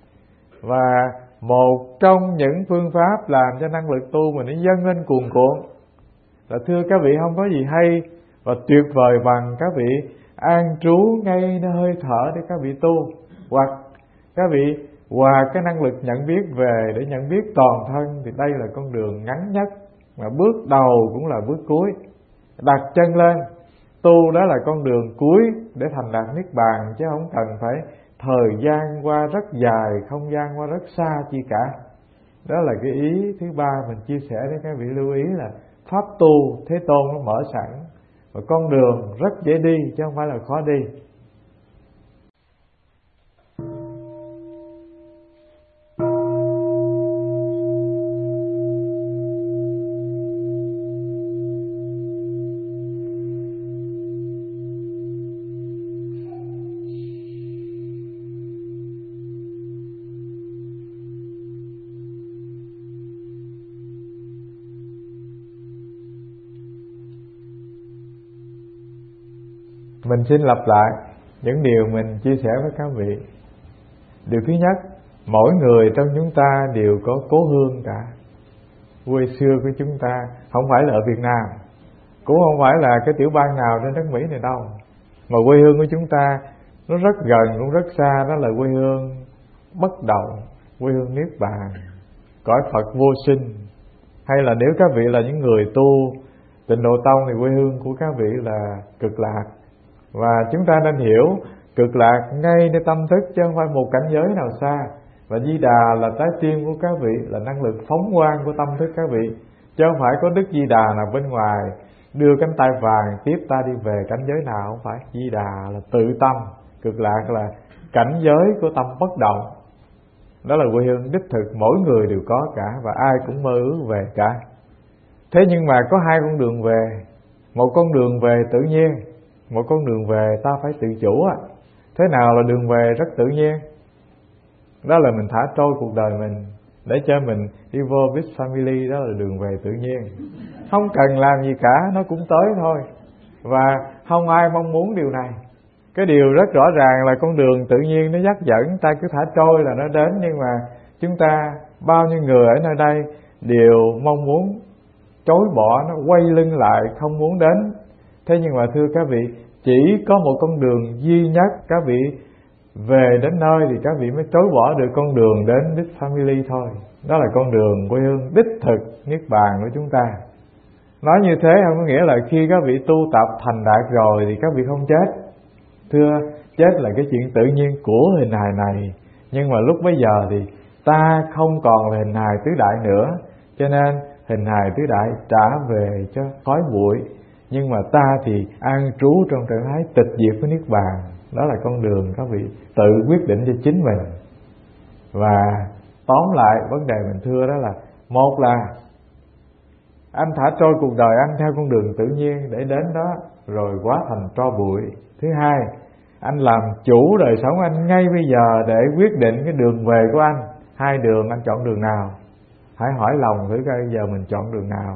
Và một trong những phương pháp làm cho năng lực tu mình nó dâng lên cuồn cuộn là thưa các vị, không có gì hay và tuyệt vời bằng các vị an trú ngay nơi hơi thở để các vị tu. Hoặc các vị hòa cái năng lực nhận biết về để nhận biết toàn thân, thì đây là con đường ngắn nhất, mà bước đầu cũng là bước cuối. Đặt chân lên tu, đó là con đường cuối để thành đạt niết bàn, chứ không cần phải thời gian qua rất dài, không gian qua rất xa chi cả. Đó là cái ý thứ ba mình chia sẻ để các vị lưu ý, là pháp tu Thế Tôn nó mở sẵn và con đường rất dễ đi chứ không phải là khó đi. Mình xin lặp lại, những điều mình chia sẻ với các vị. Điều thứ nhất, mỗi người trong chúng ta đều có cố hương cả. Quê xưa của chúng ta không phải là ở Việt Nam, cũng không phải là cái tiểu bang nào trên đất Mỹ này đâu, mà quê hương của chúng ta nó rất gần cũng rất xa. Đó là quê hương bất động, quê hương niết bàn, cõi Phật vô sinh. Hay là nếu các vị là những người tu Tịnh Độ Tông thì quê hương của các vị là Cực Lạc. Và chúng ta nên hiểu Cực Lạc ngayในtâm thức, chứ không phải một cảnh giới nào xa. Và Di Đà là trái tim của các vị, là năng lực phóng quang của tâm thức các vị, chứ không phải có Đức Di Đà nào bên ngoài đưa cánh tay vàng tiếp ta đi về cảnh giới nào. Không phải, Di Đà là tự tâm, Cực Lạc là cảnh giới của tâm bất động. Đó là quê hương đích thực, mỗi người đều có cả, và ai cũng mơ ước về cả. Thế nhưng mà có hai con đường về. Một con đường về tự nhiên, một con đường về ta phải tự chủ. Thế nào là đường về rất tự nhiên? Đó là mình thả trôi cuộc đời mình để cho mình đi vô with family. Đó là đường về tự nhiên, không cần làm gì cả, nó cũng tới thôi. Và không ai mong muốn điều này. Cái điều rất rõ ràng là con đường tự nhiên nó dắt dẫn, ta cứ thả trôi là nó đến. Nhưng mà chúng ta, bao nhiêu người ở nơi đây đều mong muốn chối bỏ, nó quay lưng lại, không muốn đến. Thế nhưng mà thưa các vị, chỉ có một con đường duy nhất, các vị về đến nơi thì các vị mới chối bỏ được con đường đến đích family thôi. Đó là con đường quê hương đích thực niết bàn của chúng ta. Nói như thế không có nghĩa là khi các vị tu tập thành đạt rồi thì các vị không chết. Thưa, chết là cái chuyện tự nhiên của hình hài này. Nhưng mà lúc bấy giờ thì ta không còn là hình hài tứ đại nữa, cho nên hình hài tứ đại trả về cho khói bụi. Nhưng mà ta thì an trú trong trạng thái tịch diệt của niết bàn. Đó là con đường các vị tự quyết định cho chính mình. Và tóm lại vấn đề mình thưa đó là, một là anh thả trôi cuộc đời anh theo con đường tự nhiên để đến đó rồi hóa thành tro bụi. Thứ hai, anh làm chủ đời sống anh ngay bây giờ để quyết định cái đường về của anh. Hai đường, anh chọn đường nào? Hãy hỏi lòng thử coi giờ mình chọn đường nào.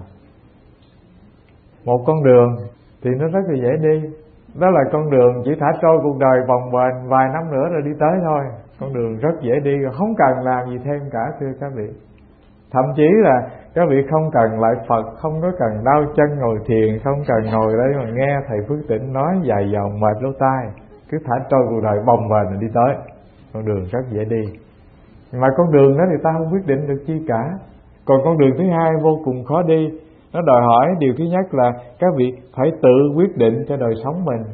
Một con đường thì nó rất là dễ đi. Đó là con đường chỉ thả trôi cuộc đời vòng bền vài năm nữa rồi đi tới thôi. Con đường rất dễ đi, không cần làm gì thêm cả thưa các vị. Thậm chí là các vị không cần lại Phật, không có cần đau chân ngồi thiền, không cần ngồi đây mà nghe thầy Phước Tĩnh nói dài dòng mệt lỗ tai, cứ thả trôi cuộc đời bồng bềnh rồi đi tới. Con đường rất dễ đi. Mà con đường đó thì ta không quyết định được chi cả. Còn con đường thứ hai vô cùng khó đi. Nó đòi hỏi điều thứ nhất là các vị phải tự quyết định cho đời sống mình.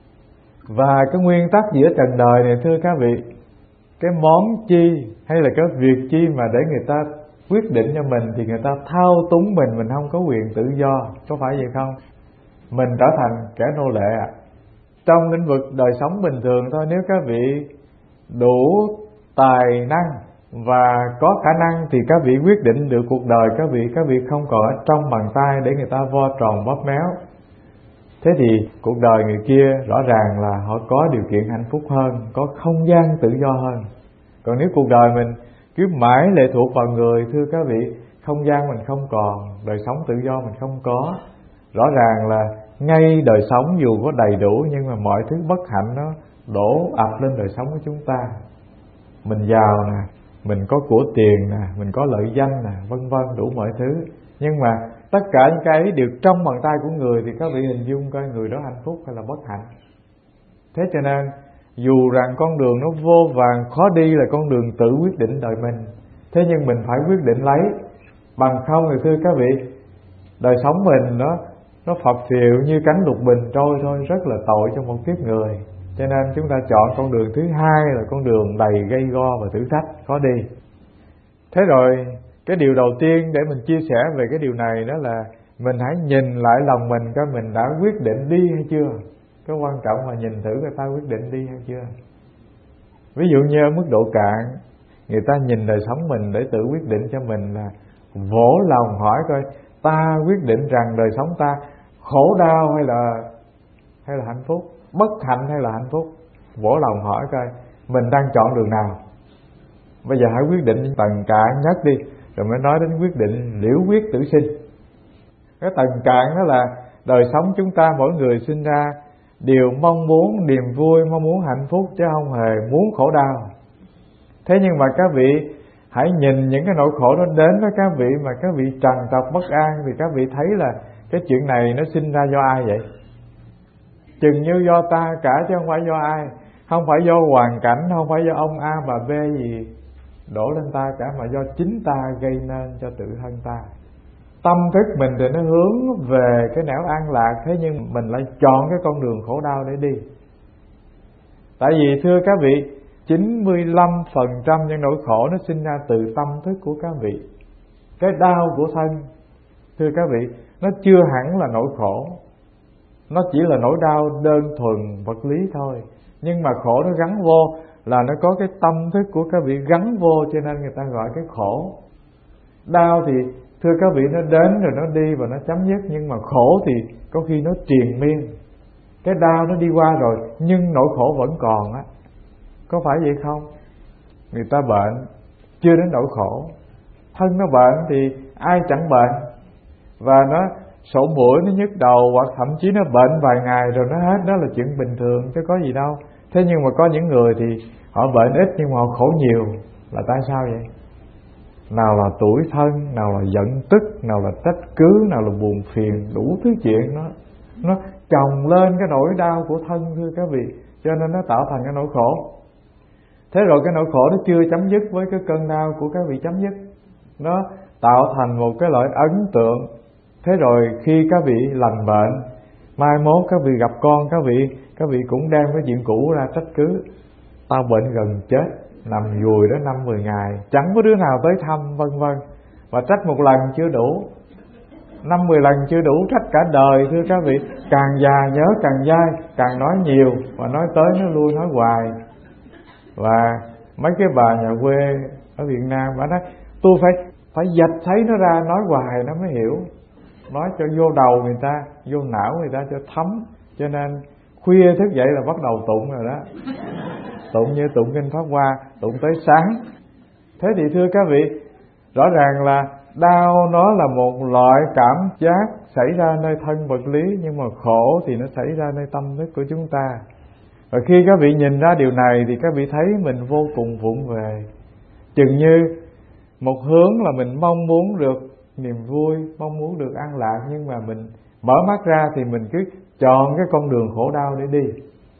Và cái nguyên tắc giữa trần đời này thưa các vị, cái món chi hay là cái việc chi mà để người ta quyết định cho mình thì người ta thao túng mình không có quyền tự do. Có phải vậy không? Mình trở thành kẻ nô lệ Trong lĩnh vực đời sống bình thường thôi, nếu các vị đủ tài năng và có khả năng thì các vị quyết định được cuộc đời các vị không còn ở trong bàn tay để người ta vo tròn bóp méo. Thế thì cuộc đời người kia rõ ràng là họ có điều kiện hạnh phúc hơn, có không gian tự do hơn. Còn nếu cuộc đời mình cứ mãi lệ thuộc vào người, thưa các vị, không gian mình không còn, đời sống tự do mình không có. Rõ ràng là ngay đời sống dù có đầy đủ nhưng mà mọi thứ bất hạnh nó đổ ập lên đời sống của chúng ta. Mình giàu nè, mình có của tiền nè, mình có lợi danh nè, vân vân, đủ mọi thứ. Nhưng mà tất cả những cái ấy đều trong bàn tay của người thì các vị hình dung coi người đó hạnh phúc hay là bất hạnh. Thế cho nên dù rằng con đường nó vô vàn khó đi là con đường tự quyết định đời mình, thế nhưng mình phải quyết định lấy. Bằng không thì thưa các vị, đời sống mình nó phập phìu như cánh lục bình trôi thôi, rất là tội cho một kiếp người. Cho nên chúng ta chọn con đường thứ hai là con đường đầy gây go và thử thách, khó đi. Thế rồi cái điều đầu tiên để mình chia sẻ về cái điều này đó là mình hãy nhìn lại lòng mình coi mình đã quyết định đi hay chưa. Cái quan trọng là nhìn thử người ta quyết định đi hay chưa. Ví dụ như ở mức độ cạn, người ta nhìn đời sống mình để tự quyết định cho mình là vỗ lòng hỏi coi ta quyết định rằng đời sống ta khổ đau hay là hạnh phúc, bất hạnh hay là hạnh phúc. Vỗ lòng hỏi coi mình đang chọn đường nào. Bây giờ hãy quyết định tầng cạn nhất đi, rồi mới nói đến quyết định liễu quyết tử sinh. Cái tầng cạn đó là đời sống chúng ta mỗi người sinh ra đều mong muốn niềm vui, mong muốn hạnh phúc chứ không hề muốn khổ đau. Thế nhưng mà các vị hãy nhìn những cái nỗi khổ đó đến với các vị mà các vị trằn trọc bất an, thì các vị thấy là cái chuyện này nó sinh ra do ai vậy? Chừng như do ta cả chứ không phải do ai. Không phải do hoàn cảnh, không phải do ông A bà B gì đổ lên ta cả, mà do chính ta gây nên cho tự thân ta. Tâm thức mình thì nó hướng về cái nẻo an lạc, thế nhưng mình lại chọn cái con đường khổ đau để đi. Tại vì thưa các vị, 95% những nỗi khổ nó sinh ra từ tâm thức của các vị. Cái đau của thân, thưa các vị, nó chưa hẳn là nỗi khổ, nó chỉ là nỗi đau đơn thuần vật lý thôi. Nhưng mà khổ nó gắn vô là nó có cái tâm thức của các vị gắn vô, cho nên người ta gọi cái khổ. Đau thì thưa các vị nó đến rồi nó đi và nó chấm dứt, nhưng mà khổ thì có khi nó triền miên. Cái đau nó đi qua rồi nhưng nỗi khổ vẫn còn á. Có phải vậy không? Người ta bệnh chưa đến nỗi khổ, thân nó bệnh thì ai chẳng bệnh, và nó sổ mũi, nó nhức đầu, hoặc thậm chí nó bệnh vài ngày rồi nó hết, đó là chuyện bình thường chứ có gì đâu. Thế nhưng mà có những người thì họ bệnh ít nhưng mà họ khổ nhiều, là tại sao vậy? Nào là tủi thân, nào là giận tức, nào là trách cứ, nào là buồn phiền, đủ thứ chuyện nó chồng lên cái nỗi đau của thân, thưa các vị, cho nên nó tạo thành cái nỗi khổ. Thế rồi cái nỗi khổ nó chưa chấm dứt với cái cơn đau của các vị chấm dứt, nó tạo thành một cái loại ấn tượng. Thế rồi khi các vị lành bệnh, mai mốt các vị gặp con các vị cũng đem cái chuyện cũ ra trách cứ. Tao bệnh gần chết, nằm vùi đó 5-10 ngày, chẳng có đứa nào tới thăm, vân vân. Và trách một lần chưa đủ, 5-10 lần chưa đủ, trách cả đời, thưa các vị. Càng già nhớ càng dai, càng nói nhiều, và nói tới nói lui, nói hoài. Và mấy cái bà nhà quê ở Việt Nam, bà nói tôi phải dạch thấy nó ra, nói hoài nó mới hiểu, nói cho vô đầu người ta, vô não người ta cho thấm. Cho nên khuya thức dậy là bắt đầu tụng rồi đó. Tụng như tụng kinh Pháp Hoa, tụng tới sáng. Thế thì thưa các vị, rõ ràng là đau nó là một loại cảm giác xảy ra nơi thân vật lý, nhưng mà khổ thì nó xảy ra nơi tâm thức của chúng ta. Và khi các vị nhìn ra điều này thì các vị thấy mình vô cùng vụng về. Chừng như một hướng là mình mong muốn được niềm vui, mong muốn được an lạc, nhưng mà mình mở mắt ra thì mình cứ chọn cái con đường khổ đau để đi.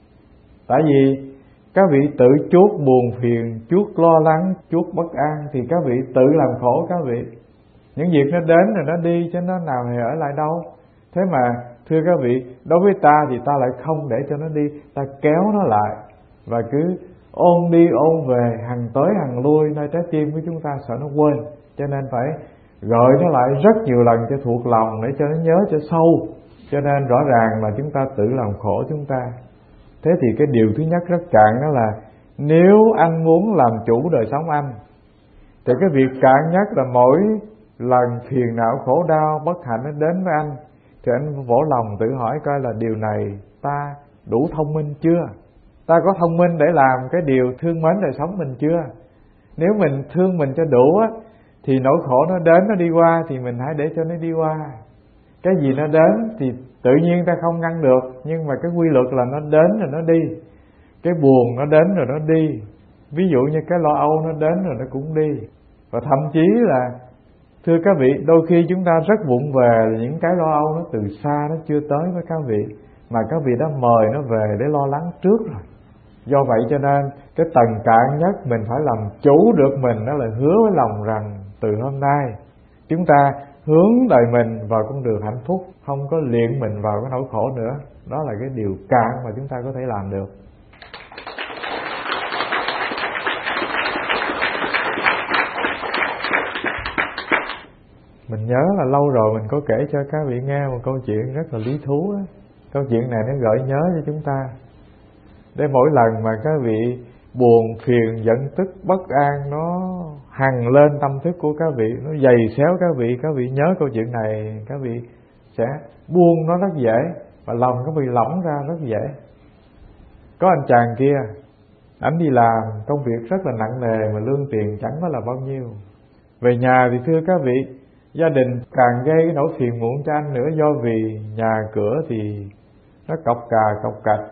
Tại vì các vị tự chuốc buồn phiền, chuốc lo lắng, chuốc bất an thì các vị tự làm khổ các vị. Những việc nó đến rồi nó đi chứ nó nào hề ở lại đâu. Thế mà thưa các vị, đối với ta thì ta lại không để cho nó đi, ta kéo nó lại và cứ ôn đi ôn về, hằng tới hằng lui, nơi trái tim của chúng ta sợ nó quên. Cho nên phải gọi nó lại rất nhiều lần cho thuộc lòng, để cho nó nhớ cho sâu. Cho nên rõ ràng là chúng ta tự làm khổ chúng ta. Thế thì cái điều thứ nhất rất cạn đó là, nếu anh muốn làm chủ đời sống anh, thì cái việc cạn nhất là mỗi lần phiền não khổ đau bất hạnh nó đến với anh, thì anh vỗ lòng tự hỏi coi là điều này ta đủ thông minh chưa? Ta có thông minh để làm cái điều thương mến đời sống mình chưa? Nếu mình thương mình cho đủ á, thì nỗi khổ nó đến nó đi qua thì mình hãy để cho nó đi qua. Cái gì nó đến thì tự nhiên ta không ngăn được, nhưng mà cái quy luật là nó đến rồi nó đi. Cái buồn nó đến rồi nó đi. Ví dụ như cái lo âu nó đến rồi nó cũng đi. Và thậm chí là thưa các vị, đôi khi chúng ta rất vụng về là những cái lo âu nó từ xa nó chưa tới với các vị, mà các vị đã mời nó về để lo lắng trước rồi. Do vậy cho nên cái tầng cạn nhất mình phải làm chủ được mình, đó là hứa với lòng rằng từ hôm nay chúng ta hướng đời mình vào con đường hạnh phúc, không có liệng mình vào cái nỗi khổ nữa. Đó là cái điều cạn mà chúng ta có thể làm được. Mình nhớ là lâu rồi mình có kể cho các vị nghe một câu chuyện rất là lý thú đó. Câu chuyện này nó gợi nhớ cho chúng ta, để mỗi lần mà các vị buồn phiền giận tức bất an nó hằn lên tâm thức của các vị, nó giày xéo các vị nhớ câu chuyện này, các vị sẽ buông nó rất dễ, và lòng các vị lỏng ra rất dễ. Có anh chàng kia, ảnh đi làm công việc rất là nặng nề mà lương tiền chẳng có là bao nhiêu. Về nhà thì thưa các vị, gia đình càng gây cái nỗi phiền muộn cho anh nữa, do vì nhà cửa thì nó cọc cà cọc cạch.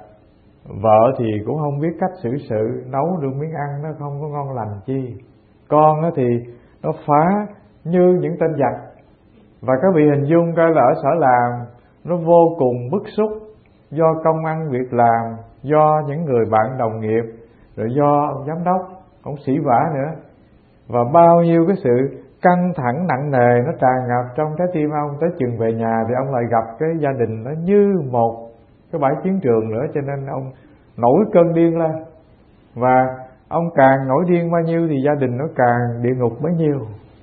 Vợ thì cũng không biết cách xử sự, nấu được miếng ăn nó không có ngon lành chi. Con thì nó phá như những tên giặc. Và các vị hình dung coi là ở sở làm nó vô cùng bức xúc, do công ăn việc làm, do những người bạn đồng nghiệp, rồi do ông giám đốc, ông sĩ vả nữa. Và bao nhiêu cái sự căng thẳng nặng nề nó tràn ngập trong trái tim ông. Tới chừng về nhà thì ông lại gặp cái gia đình nó như một cái bãi chiến trường nữa, cho nên ông nổi cơn điên lên. Và ông càng nổi điên bao nhiêu thì gia đình nó càng địa ngục bấy nhiêu.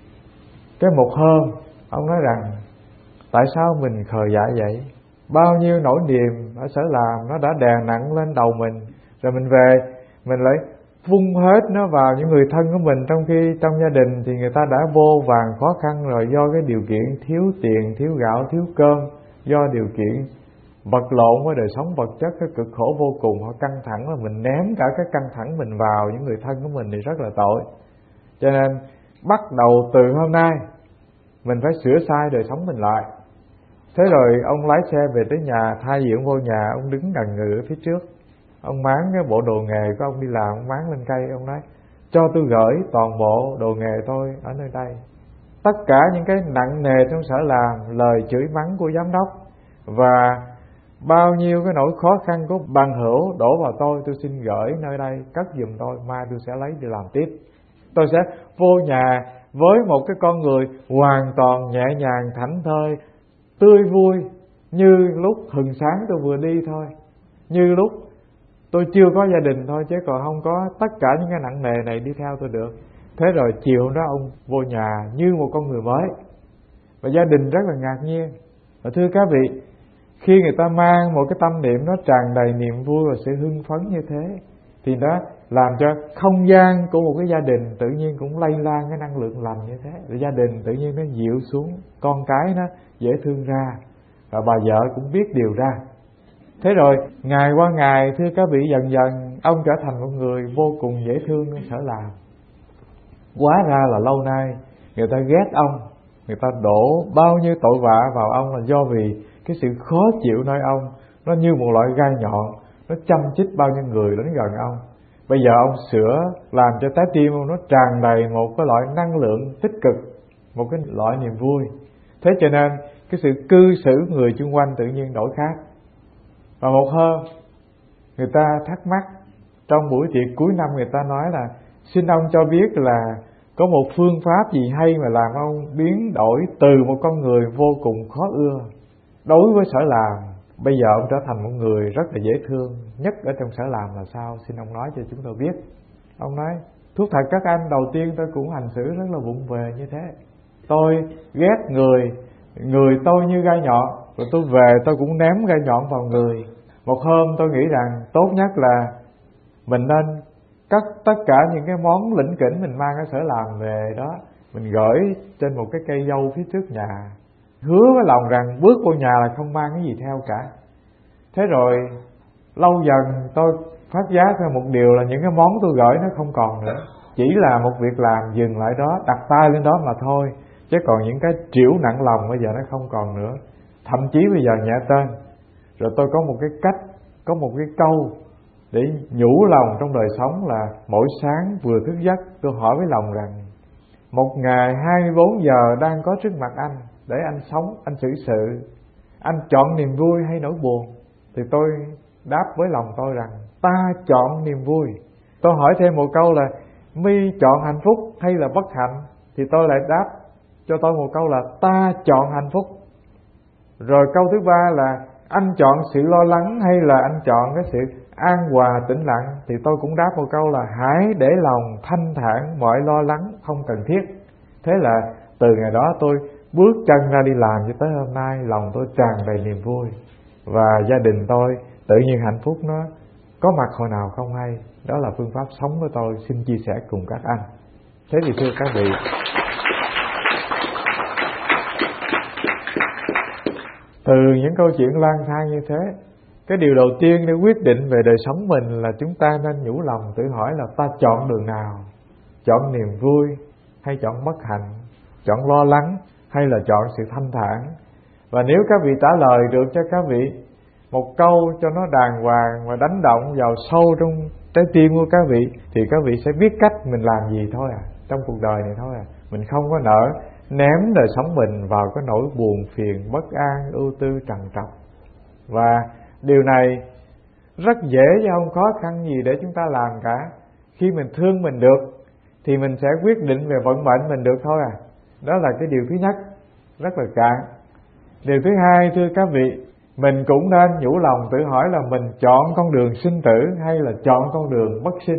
Cái một hôm ông nói rằng tại sao mình khờ dại vậy? Bao nhiêu nỗi niềm ở sở làm nó đã đè nặng lên đầu mình, rồi mình về mình lại vung hết nó vào những người thân của mình, trong khi trong gia đình thì người ta đã vô vàn khó khăn rồi, do cái điều kiện thiếu tiền, thiếu gạo, thiếu cơm, do điều kiện vật lộn với đời sống vật chất, cái cực khổ vô cùng, họ căng thẳng, là mình ném cả cái căng thẳng mình vào những người thân của mình thì rất là tội. Cho nên bắt đầu từ hôm nay mình phải sửa sai đời sống mình lại. Thế rồi ông lái xe về tới nhà, thay vì ông vô nhà, ông đứng gần người ở phía trước, ông máng cái bộ đồ nghề của ông đi làm, ông máng lên cây, ông nói cho tôi gửi toàn bộ đồ nghề tôi ở nơi đây. Tất cả những cái nặng nề trong sở làm, lời chửi mắng của giám đốc và bao nhiêu cái nỗi khó khăn của bằng hữu đổ vào tôi xin gửi nơi đây, cất giùm tôi, mai tôi sẽ lấy đi làm tiếp. Tôi sẽ vô nhà với một cái con người hoàn toàn nhẹ nhàng, thảnh thơi, tươi vui, như lúc hừng sáng tôi vừa đi thôi, như lúc tôi chưa có gia đình thôi, chứ còn không có tất cả những cái nặng nề này đi theo tôi được. Thế rồi chiều hôm đó ông vô nhà như một con người mới, và gia đình rất là ngạc nhiên. Và thưa các vị, khi người ta mang một cái tâm niệm nó tràn đầy niềm vui và sự hưng phấn như thế, thì nó làm cho không gian của một cái gia đình tự nhiên cũng lây lan cái năng lượng lành như thế. Rồi gia đình tự nhiên nó dịu xuống, con cái nó dễ thương ra, và bà vợ cũng biết điều ra. Thế rồi ngày qua ngày, thưa các vị, dần dần ông trở thành một người vô cùng dễ thương trong sở làm. Hóa ra là lâu nay người ta ghét ông, người ta đổ bao nhiêu tội vạ vào ông là do vì cái sự khó chịu nơi ông nó như một loại gai nhọn, nó châm chích bao nhiêu người đến gần ông. Bây giờ ông sửa làm cho trái tim ông nó tràn đầy một cái loại năng lượng tích cực, một cái loại niềm vui. Thế cho nên cái sự cư xử người chung quanh tự nhiên đổi khác. Và một hôm người ta thắc mắc, trong buổi tiệc cuối năm người ta nói là xin ông cho biết là có một phương pháp gì hay mà làm ông biến đổi từ một con người vô cùng khó ưa đối với sở làm, bây giờ ông trở thành một người rất là dễ thương nhất ở trong sở làm là sao? Xin ông nói cho chúng tôi biết. Ông nói, thú thật các anh, đầu tiên tôi cũng hành xử rất là vụng về như thế. Tôi ghét người tôi như gai nhọn, rồi tôi về tôi cũng ném gai nhọn vào người. Một hôm tôi nghĩ rằng tốt nhất là mình nên cất tất cả những cái món lỉnh kỉnh mình mang ở sở làm về đó, mình gửi trên một cái cây dâu phía trước nhà, hứa với lòng rằng bước vô nhà là không mang cái gì theo cả. Thế rồi lâu dần tôi phát giác ra một điều là những cái món tôi gửi nó không còn nữa, chỉ là một việc làm dừng lại đó, đặt tay lên đó mà thôi, chứ còn những cái trĩu nặng lòng bây giờ nó không còn nữa. Thậm chí bây giờ nhẹ tên. Rồi tôi có một cái cách, có một cái câu để nhủ lòng trong đời sống là mỗi sáng vừa thức giấc tôi hỏi với lòng rằng một ngày 24 giờ đang có trước mặt anh để anh sống, anh xử sự, anh chọn niềm vui hay nỗi buồn? Thì tôi đáp với lòng tôi rằng ta chọn niềm vui. Tôi hỏi thêm một câu là mi chọn hạnh phúc hay là bất hạnh? Thì tôi lại đáp cho tôi một câu là ta chọn hạnh phúc. Rồi câu thứ ba là anh chọn sự lo lắng hay là anh chọn cái sự an hòa tĩnh lặng? Thì tôi cũng đáp một câu là hãy để lòng thanh thản, mọi lo lắng không cần thiết. Thế là từ ngày đó tôi bước chân ra đi làm cho tới hôm nay, lòng tôi tràn đầy niềm vui, và gia đình tôi tự nhiên hạnh phúc nó có mặt hồi nào không hay. Đó là phương pháp sống của tôi, xin chia sẻ cùng các anh. Thế thì thưa các vị, từ những câu chuyện lang thang như thế, cái điều đầu tiên để quyết định về đời sống mình là chúng ta nên nhủ lòng tự hỏi là ta chọn đường nào? Chọn niềm vui hay chọn bất hạnh? Chọn lo lắng hay là chọn sự thanh thản? Và nếu các vị trả lời được cho các vị một câu cho nó đàng hoàng và đánh động vào sâu trong trái tim của các vị, thì các vị sẽ biết cách mình làm gì thôi à, trong cuộc đời này thôi à. Mình không có nỡ ném đời sống mình vào cái nỗi buồn phiền, bất an, ưu tư, trằn trọc. Và điều này rất dễ chứ không khó khăn gì để chúng ta làm cả. Khi mình thương mình được thì mình sẽ quyết định về vận mệnh mình được thôi à. Đó là cái điều thứ nhất, rất là cạn. Điều thứ hai, thưa các vị, mình cũng nên nhủ lòng tự hỏi là mình chọn con đường sinh tử hay là chọn con đường bất sinh.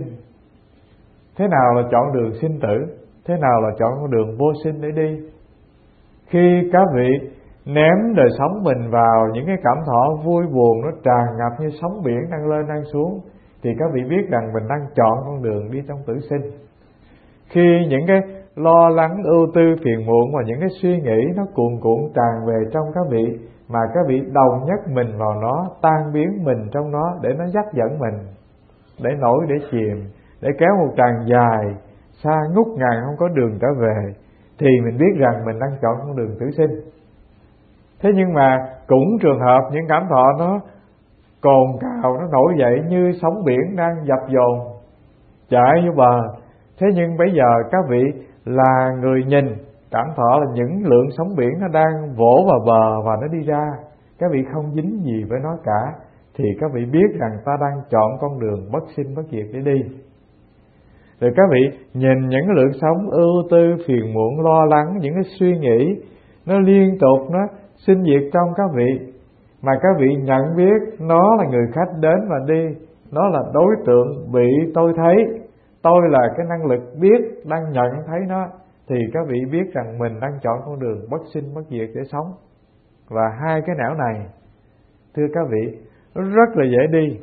Thế nào là chọn đường sinh tử? Thế nào là chọn con đường vô sinh để đi? Khi các vị ném đời sống mình vào những cái cảm thọ vui buồn, nó tràn ngập như sóng biển đang lên đang xuống, thì các vị biết rằng mình đang chọn con đường đi trong tử sinh. Khi những cái lo lắng, ưu tư, phiền muộn và những cái suy nghĩ nó cuồn cuộn tràn về trong các vị, mà các vị đồng nhất mình vào nó, tan biến mình trong nó để nó dắt dẫn mình, để nổi, để chìm, để kéo một tràng dài xa ngút ngàn không có đường trở về, thì mình biết rằng mình đang chọn con đường tử sinh. Thế nhưng mà cũng trường hợp những cảm thọ nó cồn cào, nó nổi dậy như sóng biển đang dập dồn chạy vô bờ. Thế nhưng bây giờ các vị là người nhìn, cảm thọ là những lượng sóng biển nó đang vỗ vào bờ và nó đi ra, các vị không dính gì với nó cả, thì các vị biết rằng ta đang chọn con đường bất sinh bất diệt để đi. Rồi các vị nhìn những cái lượng sóng ưu tư, phiền muộn, lo lắng, những cái suy nghĩ nó liên tục nó sinh diệt trong các vị, mà các vị nhận biết nó là người khách đến và đi, nó là đối tượng bị tôi thấy, tôi là cái năng lực biết đang nhận thấy nó, thì các vị biết rằng mình đang chọn con đường bất sinh bất diệt để sống. Và hai cái não này, thưa các vị, rất là dễ đi,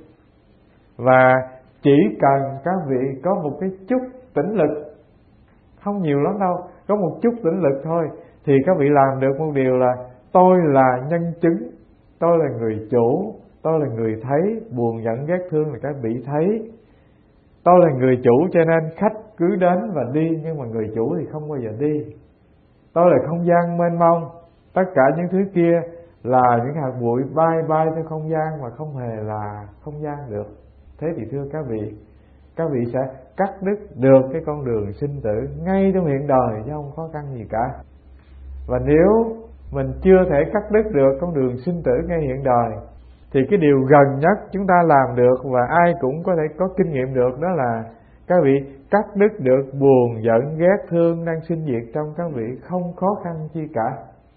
và chỉ cần các vị có một cái chút tĩnh lực, không nhiều lắm đâu, có một chút tĩnh lực thôi, thì các vị làm được một điều là tôi là nhân chứng, tôi là người chủ, tôi là người thấy, buồn giận ghét thương là các vị thấy. Tôi là người chủ cho nên khách cứ đến và đi, nhưng mà người chủ thì không bao giờ đi. Tôi là không gian mênh mông, tất cả những thứ kia là những hạt bụi bay bay theo không gian mà không hề là không gian được. Thế thì thưa các vị sẽ cắt đứt được cái con đường sinh tử ngay trong hiện đời chứ không khó khăn gì cả. Và nếu mình chưa thể cắt đứt được con đường sinh tử ngay hiện đời, thì cái điều gần nhất chúng ta làm được và ai cũng có thể có kinh nghiệm được, đó là các vị cắt đứt được buồn, giận, ghét, thương đang sinh diệt trong các vị, không khó khăn chi cả.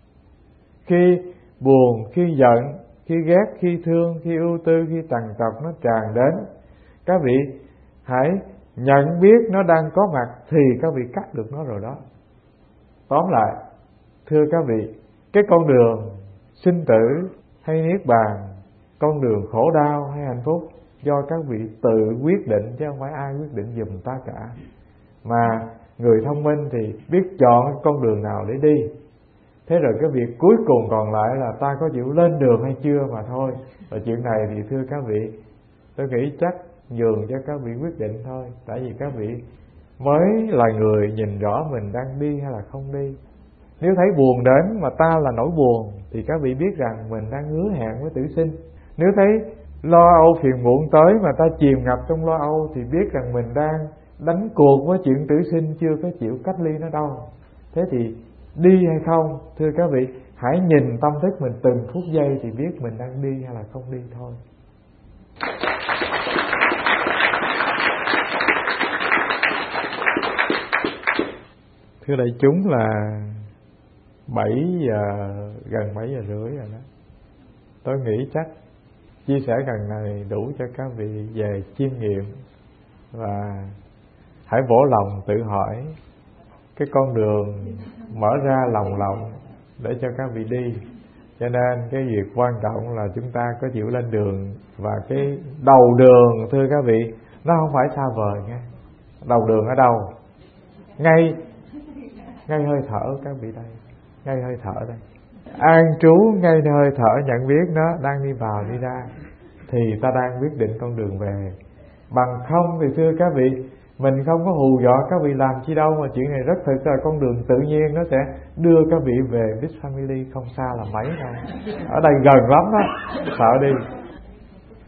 Khi buồn, khi giận, khi ghét, khi thương, khi ưu tư, khi trằn trọc nó tràn đến, các vị hãy nhận biết nó đang có mặt thì các vị cắt được nó rồi đó. Tóm lại, thưa các vị, cái con đường sinh tử hay niết bàn, con đường khổ đau hay hạnh phúc, do các vị tự quyết định chứ không phải ai quyết định giùm ta cả. Mà người thông minh thì biết chọn con đường nào để đi. Thế rồi cái việc cuối cùng còn lại là ta có chịu lên đường hay chưa mà thôi. Và chuyện này thì thưa các vị, tôi nghĩ chắc nhường cho các vị quyết định thôi. Tại vì các vị mới là người nhìn rõ mình đang đi hay là không đi. Nếu thấy buồn đến mà ta là nỗi buồn, thì các vị biết rằng mình đang hứa hẹn với tử sinh. Nếu thấy lo âu phiền muộn tới mà ta chìm ngập trong lo âu, thì biết rằng mình đang đánh cuộc với chuyện tử sinh, chưa có chịu cách ly nó đâu. Thế thì đi hay không, thưa các vị, hãy nhìn tâm thức mình từng phút giây thì biết mình đang đi hay là không đi thôi. Thưa đại chúng, là 7 giờ, gần 7 giờ rưỡi rồi đó. Tôi nghĩ chắc chia sẻ gần này đủ cho các vị về chiêm nghiệm. Và hãy vỗ lòng tự hỏi cái con đường mở ra lòng để cho các vị đi. Cho nên cái việc quan trọng là chúng ta có chịu lên đường. Và cái đầu đường, thưa các vị, nó không phải xa vời nha. Đầu đường ở đâu? Ngay hơi thở các vị đây. Ngay hơi thở đây. An trú ngay hơi thở, nhận biết nó đang đi vào đi ra, thì ta đang quyết định con đường về. Bằng không thì thưa các vị, mình không có hù dọa các vị làm chi đâu, mà chuyện này rất thực là con đường tự nhiên nó sẽ đưa các vị về Big Family, không xa là mấy đâu. Ở đây gần lắm đó, sợ đi.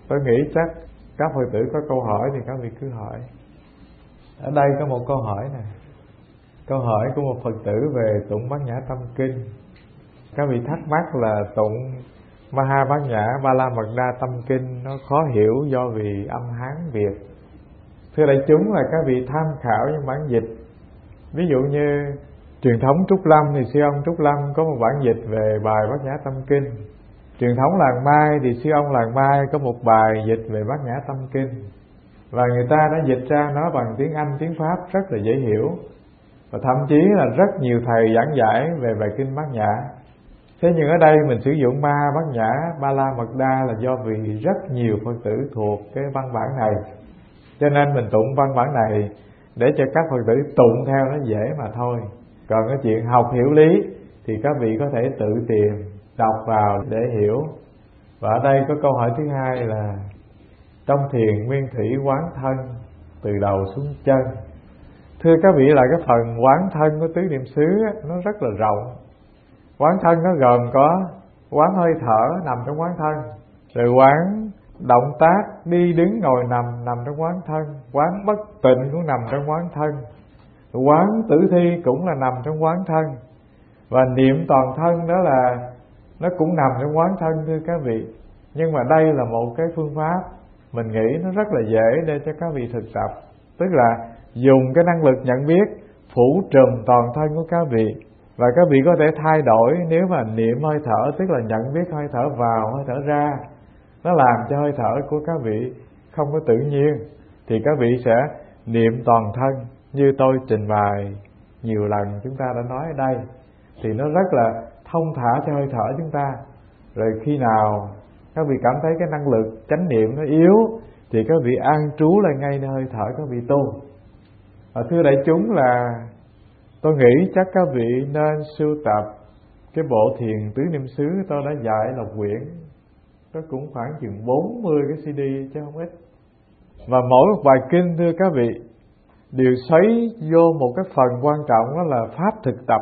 Tôi nghĩ chắc các Phật tử có câu hỏi thì các vị cứ hỏi. Ở đây có một câu hỏi này. Câu hỏi của một Phật tử về tụng Bát Nhã Tâm Kinh. Các vị thắc mắc là tụng Maha Bát Nhã Ba La Mật Đa Tâm Kinh nó khó hiểu do vì âm Hán Việt. Thưa đại chúng là các vị tham khảo những bản dịch. Ví dụ như truyền thống Trúc Lâm thì sư ông Trúc Lâm có một bản dịch về bài Bát Nhã Tâm Kinh. Truyền thống Làng Mai thì sư ông Làng Mai có một bài dịch về Bát Nhã Tâm Kinh. Và người ta đã dịch ra nó bằng tiếng Anh, tiếng Pháp rất là dễ hiểu. Và thậm chí là rất nhiều thầy giảng giải về bài kinh Bát Nhã. Thế nhưng ở đây mình sử dụng Ma Bát Nhã Ba La Mật Đa là do vì rất nhiều Phật tử thuộc cái văn bản này, cho nên mình tụng văn bản này để cho các Phật tử tụng theo nó dễ mà thôi. Còn cái chuyện học hiểu lý thì các vị có thể tự tìm đọc vào để hiểu. Và ở đây có câu hỏi thứ hai là trong thiền nguyên thủy quán thân từ đầu xuống chân. Thưa các vị là cái phần quán thân của tứ niệm xứ nó rất là rộng. Quán thân nó gồm có quán hơi thở nằm trong quán thân, rồi quán động tác đi đứng ngồi nằm trong quán thân, quán bất tịnh cũng nằm trong quán thân, quán tử thi cũng là nằm trong quán thân, và niệm toàn thân đó là nó cũng nằm trong quán thân thưa các vị. Nhưng mà đây là một cái phương pháp mình nghĩ nó rất là dễ để cho các vị thực tập, tức là dùng cái năng lực nhận biết phủ trùm toàn thân của các vị. Và các vị có thể thay đổi nếu mà niệm hơi thở, tức là nhận biết hơi thở vào, hơi thở ra, nó làm cho hơi thở của các vị không có tự nhiên, thì các vị sẽ niệm toàn thân như tôi trình bày nhiều lần chúng ta đã nói ở đây. Thì nó rất là thông thả cho hơi thở chúng ta. Rồi khi nào các vị cảm thấy cái năng lực chánh niệm nó yếu thì các vị an trú lại ngay nơi hơi thở các vị tu. Thưa đại chúng là tôi nghĩ chắc các vị nên sưu tập cái bộ thiền tứ niệm xứ tôi đã dạy đọc quyển. Nó cũng khoảng chừng 40 cái CD chứ không ít. Và mỗi một bài kinh thưa các vị đều xoáy vô một cái phần quan trọng, đó là pháp thực tập.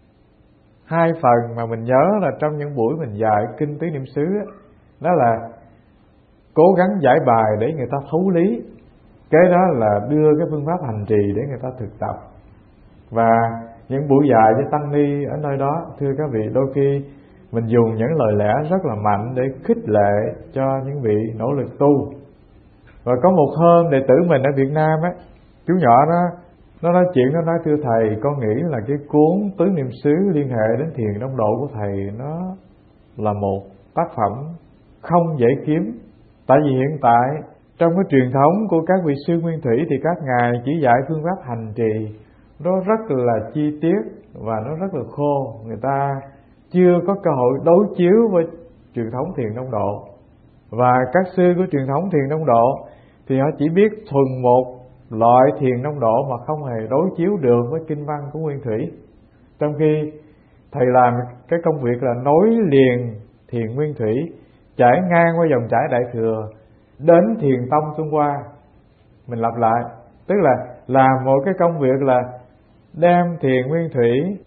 Hai phần mà mình nhớ là trong những buổi mình dạy kinh tứ niệm xứ đó là cố gắng giải bài để người ta thấu lý. Cái đó là đưa cái phương pháp hành trì để người ta thực tập. Và những buổi dạy với tăng ni ở nơi đó, thưa các vị, đôi khi mình dùng những lời lẽ rất là mạnh để khích lệ cho những vị nỗ lực tu. Và có một hôm đệ tử mình ở Việt Nam á, chú nhỏ đó, nó nói chuyện, nó nói thưa thầy, con nghĩ là cái cuốn tứ niệm xứ liên hệ đến thiền đông độ của thầy nó là một tác phẩm không dễ kiếm. Tại vì hiện tại trong cái truyền thống của các vị sư Nguyên Thủy thì các ngài chỉ dạy phương pháp hành trì nó rất là chi tiết và nó rất là khô. Người ta chưa có cơ hội đối chiếu với truyền thống thiền đông độ. Và các sư của truyền thống thiền đông độ thì họ chỉ biết thuần một loại thiền đông độ mà không hề đối chiếu được với kinh văn của Nguyên Thủy. Trong khi thầy làm cái công việc là nối liền thiền Nguyên Thủy trải ngang qua dòng chảy Đại Thừa đến thiền tông Trung Hoa. Mình lặp lại, tức là làm một cái công việc là đem thiền Nguyên Thủy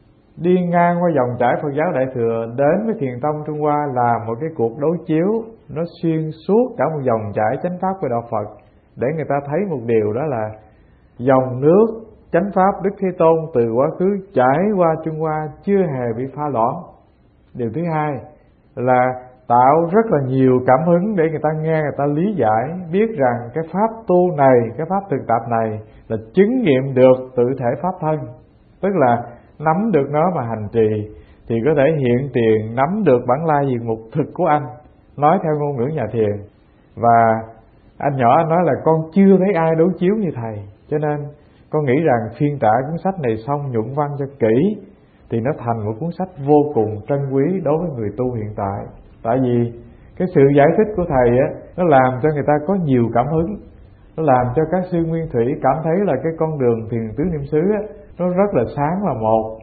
đi ngang qua dòng chảy Phật giáo Đại Thừa đến với thiền tông Trung Hoa, là một cái cuộc đối chiếu nó xuyên suốt cả một dòng chảy chánh pháp của đạo Phật, để người ta thấy một điều, đó là dòng nước chánh pháp Đức Thế Tôn từ quá khứ chảy qua Trung Hoa chưa hề bị pha loãng. Điều thứ hai là tạo rất là nhiều cảm hứng để người ta nghe, người ta lý giải, biết rằng cái pháp tu này, cái pháp thực tập này là chứng nghiệm được tự thể pháp thân. Tức là nắm được nó mà hành trì thì có thể hiện tiền nắm được bản lai diệt mục thực của anh, nói theo ngôn ngữ nhà thiền. Và anh nhỏ anh nói là con chưa thấy ai đối chiếu như thầy, cho nên con nghĩ rằng phiên tả cuốn sách này xong nhuận văn cho kỹ thì nó thành một cuốn sách vô cùng trân quý đối với người tu hiện tại. Tại vì cái sự giải thích của thầy á, nó làm cho người ta có nhiều cảm hứng, nó làm cho các sư Nguyên Thủy cảm thấy là cái con đường thiền tứ niệm xứ á, nó rất là sáng là một,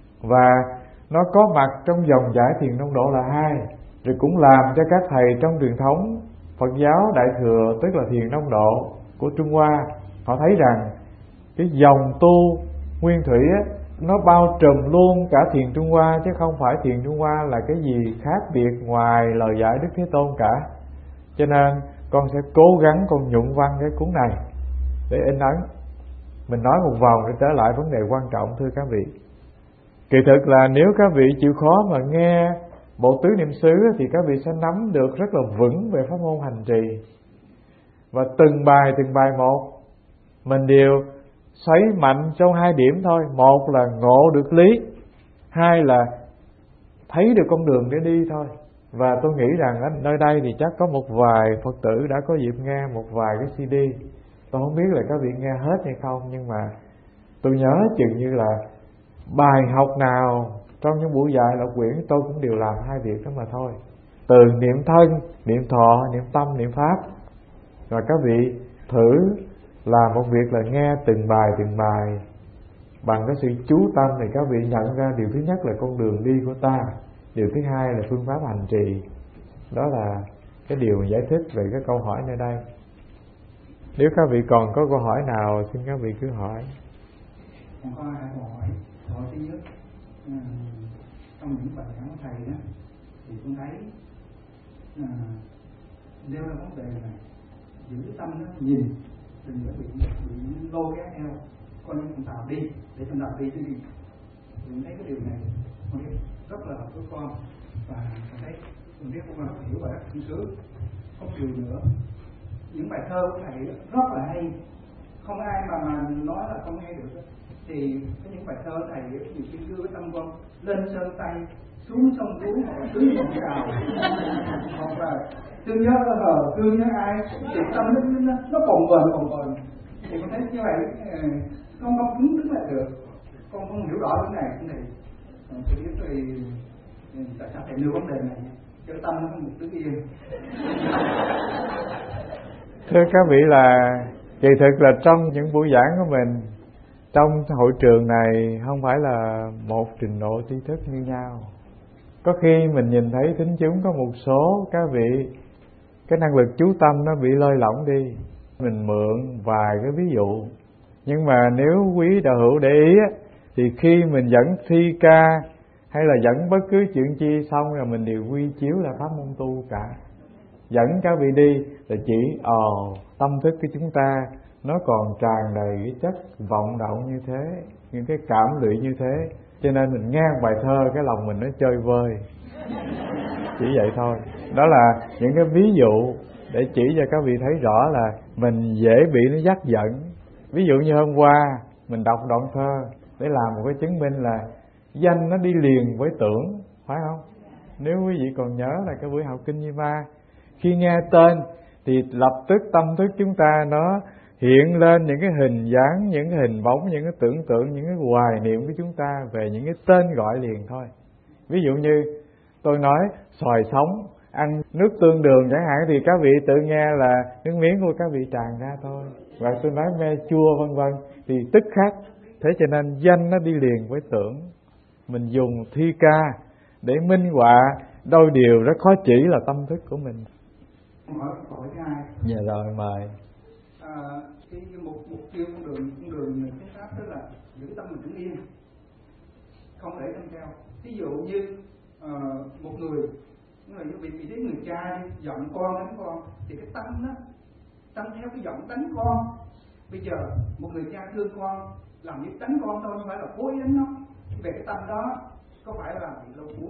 và nó có mặt trong dòng chảy thiền đông độ là hai. Rồi cũng làm cho các thầy trong truyền thống Phật giáo Đại Thừa, tức là thiền đông độ của Trung Hoa, họ thấy rằng cái dòng tu Nguyên Thủy á, nó bao trùm luôn cả thiền Trung Hoa, chứ không phải thiền Trung Hoa là cái gì khác biệt ngoài lời dạy Đức Thế Tôn cả. Cho nên con sẽ cố gắng con nhuận văn cái cuốn này để in ấn. Mình nói một vòng để trở lại vấn đề quan trọng, thưa các vị. Kỳ thực là nếu các vị chịu khó mà nghe bộ tứ niệm xứ thì các vị sẽ nắm được rất là vững về pháp môn hành trì. Và từng bài một mình đều xoáy mạnh trong hai điểm thôi. Một là ngộ được lý, hai là thấy được con đường để đi thôi. Và tôi nghĩ rằng ở nơi đây thì chắc có một vài Phật tử đã có dịp nghe một vài cái CD. Tôi không biết là các vị nghe hết hay không, nhưng mà tôi nhớ chừng như là bài học nào trong những buổi dạy Lộc Quyển tôi cũng đều làm hai việc đó mà thôi. Từ niệm thân, niệm thọ, niệm tâm, niệm pháp. Và các vị thử làm một việc là nghe từng bài bằng cái sự chú tâm, thì các vị nhận ra điều thứ nhất là con đường đi của ta, điều thứ hai là phương pháp hành trì. Đó là cái điều giải thích về cái câu hỏi nơi đây. Nếu các vị còn có câu hỏi nào xin các vị cứ hỏi. Còn có hai câu hỏi. Câu thứ nhất, trong những bài giảng của thầy đó thì tôi thấy nêu ra vấn đề này, giữ tâm nó nhìn, đừng có bị lôi kéo theo con em tàu đi, để con tàu đi chứ đi. Mình thấy cái điều này con rất là hợp với con, và mình thấy mình biết con hiểu và rất thiên sướng. Không điều nữa, những bài thơ của thầy rất là hay, không ai mà nói là không nghe được. Thì có những bài thơ của thầy nhiều khi đưa cái tâm con lên sơn Tây, xuống sông Tú, hoặc là tưới một cào, hoặc là thương nhớ hờ, thương nhớ ai, thì tâm nó bồng bềnh. Thì con thấy như vậy con cứng đứng lại được. Con không hiểu rõ cái này thì tôi biết thì tại sao thầy nêu vấn đề này cho tâm nó không được đứng yên. Thưa các vị, là kỳ thực là trong những buổi giảng của mình, trong hội trường này không phải là một trình độ tri thức như nhau. Có khi mình nhìn thấy thính chúng có một số các vị cái năng lực chú tâm nó bị lơi lỏng đi, mình mượn vài cái ví dụ. Nhưng mà nếu quý đạo hữu để ý á, thì khi mình dẫn thi ca hay là dẫn bất cứ chuyện chi xong rồi mình đều quy chiếu là pháp môn tu cả. Dẫn các vị đi là chỉ tâm thức của chúng ta nó còn tràn đầy cái chất vọng động như thế, những cái cảm lụy như thế, cho nên mình nghe bài thơ cái lòng mình nó chơi vơi. Chỉ vậy thôi. Đó là những cái ví dụ để chỉ cho các vị thấy rõ là mình dễ bị nó dắt dẫn. Ví dụ như hôm qua mình đọc đoạn thơ để làm một cái chứng minh là danh nó đi liền với tưởng, phải không? Nếu quý vị còn nhớ là cái buổi học Kinh Di Ma, khi nghe tên thì lập tức tâm thức chúng ta nó hiện lên những cái hình dáng, những cái hình bóng, những cái tưởng tượng, những cái hoài niệm của chúng ta về những cái tên gọi liền thôi. Ví dụ như tôi nói xoài sống, ăn nước tương đường chẳng hạn, thì các vị tự nghe là nước miếng của các vị tràn ra thôi. Và tôi nói me chua vân vân thì tức khắc. Thế cho nên danh nó đi liền với tưởng. Mình dùng thi ca để minh họa đôi điều rất khó chỉ là tâm thức của mình. Hỏi câu hỏi thứ hai. Dạ rồi, mời. Cái mục tiêu con đường phương pháp tức là giữ tâm mình đứng yên, không để tâm theo. Ví dụ như một người bị đến người cha đi, giận con đánh con, thì cái tâm theo cái giận đánh con. Bây giờ một người cha thương con, làm việc đánh con thôi, không phải là cố ý đánh nó. Về cái tâm đó có phải là bị lâu cuốn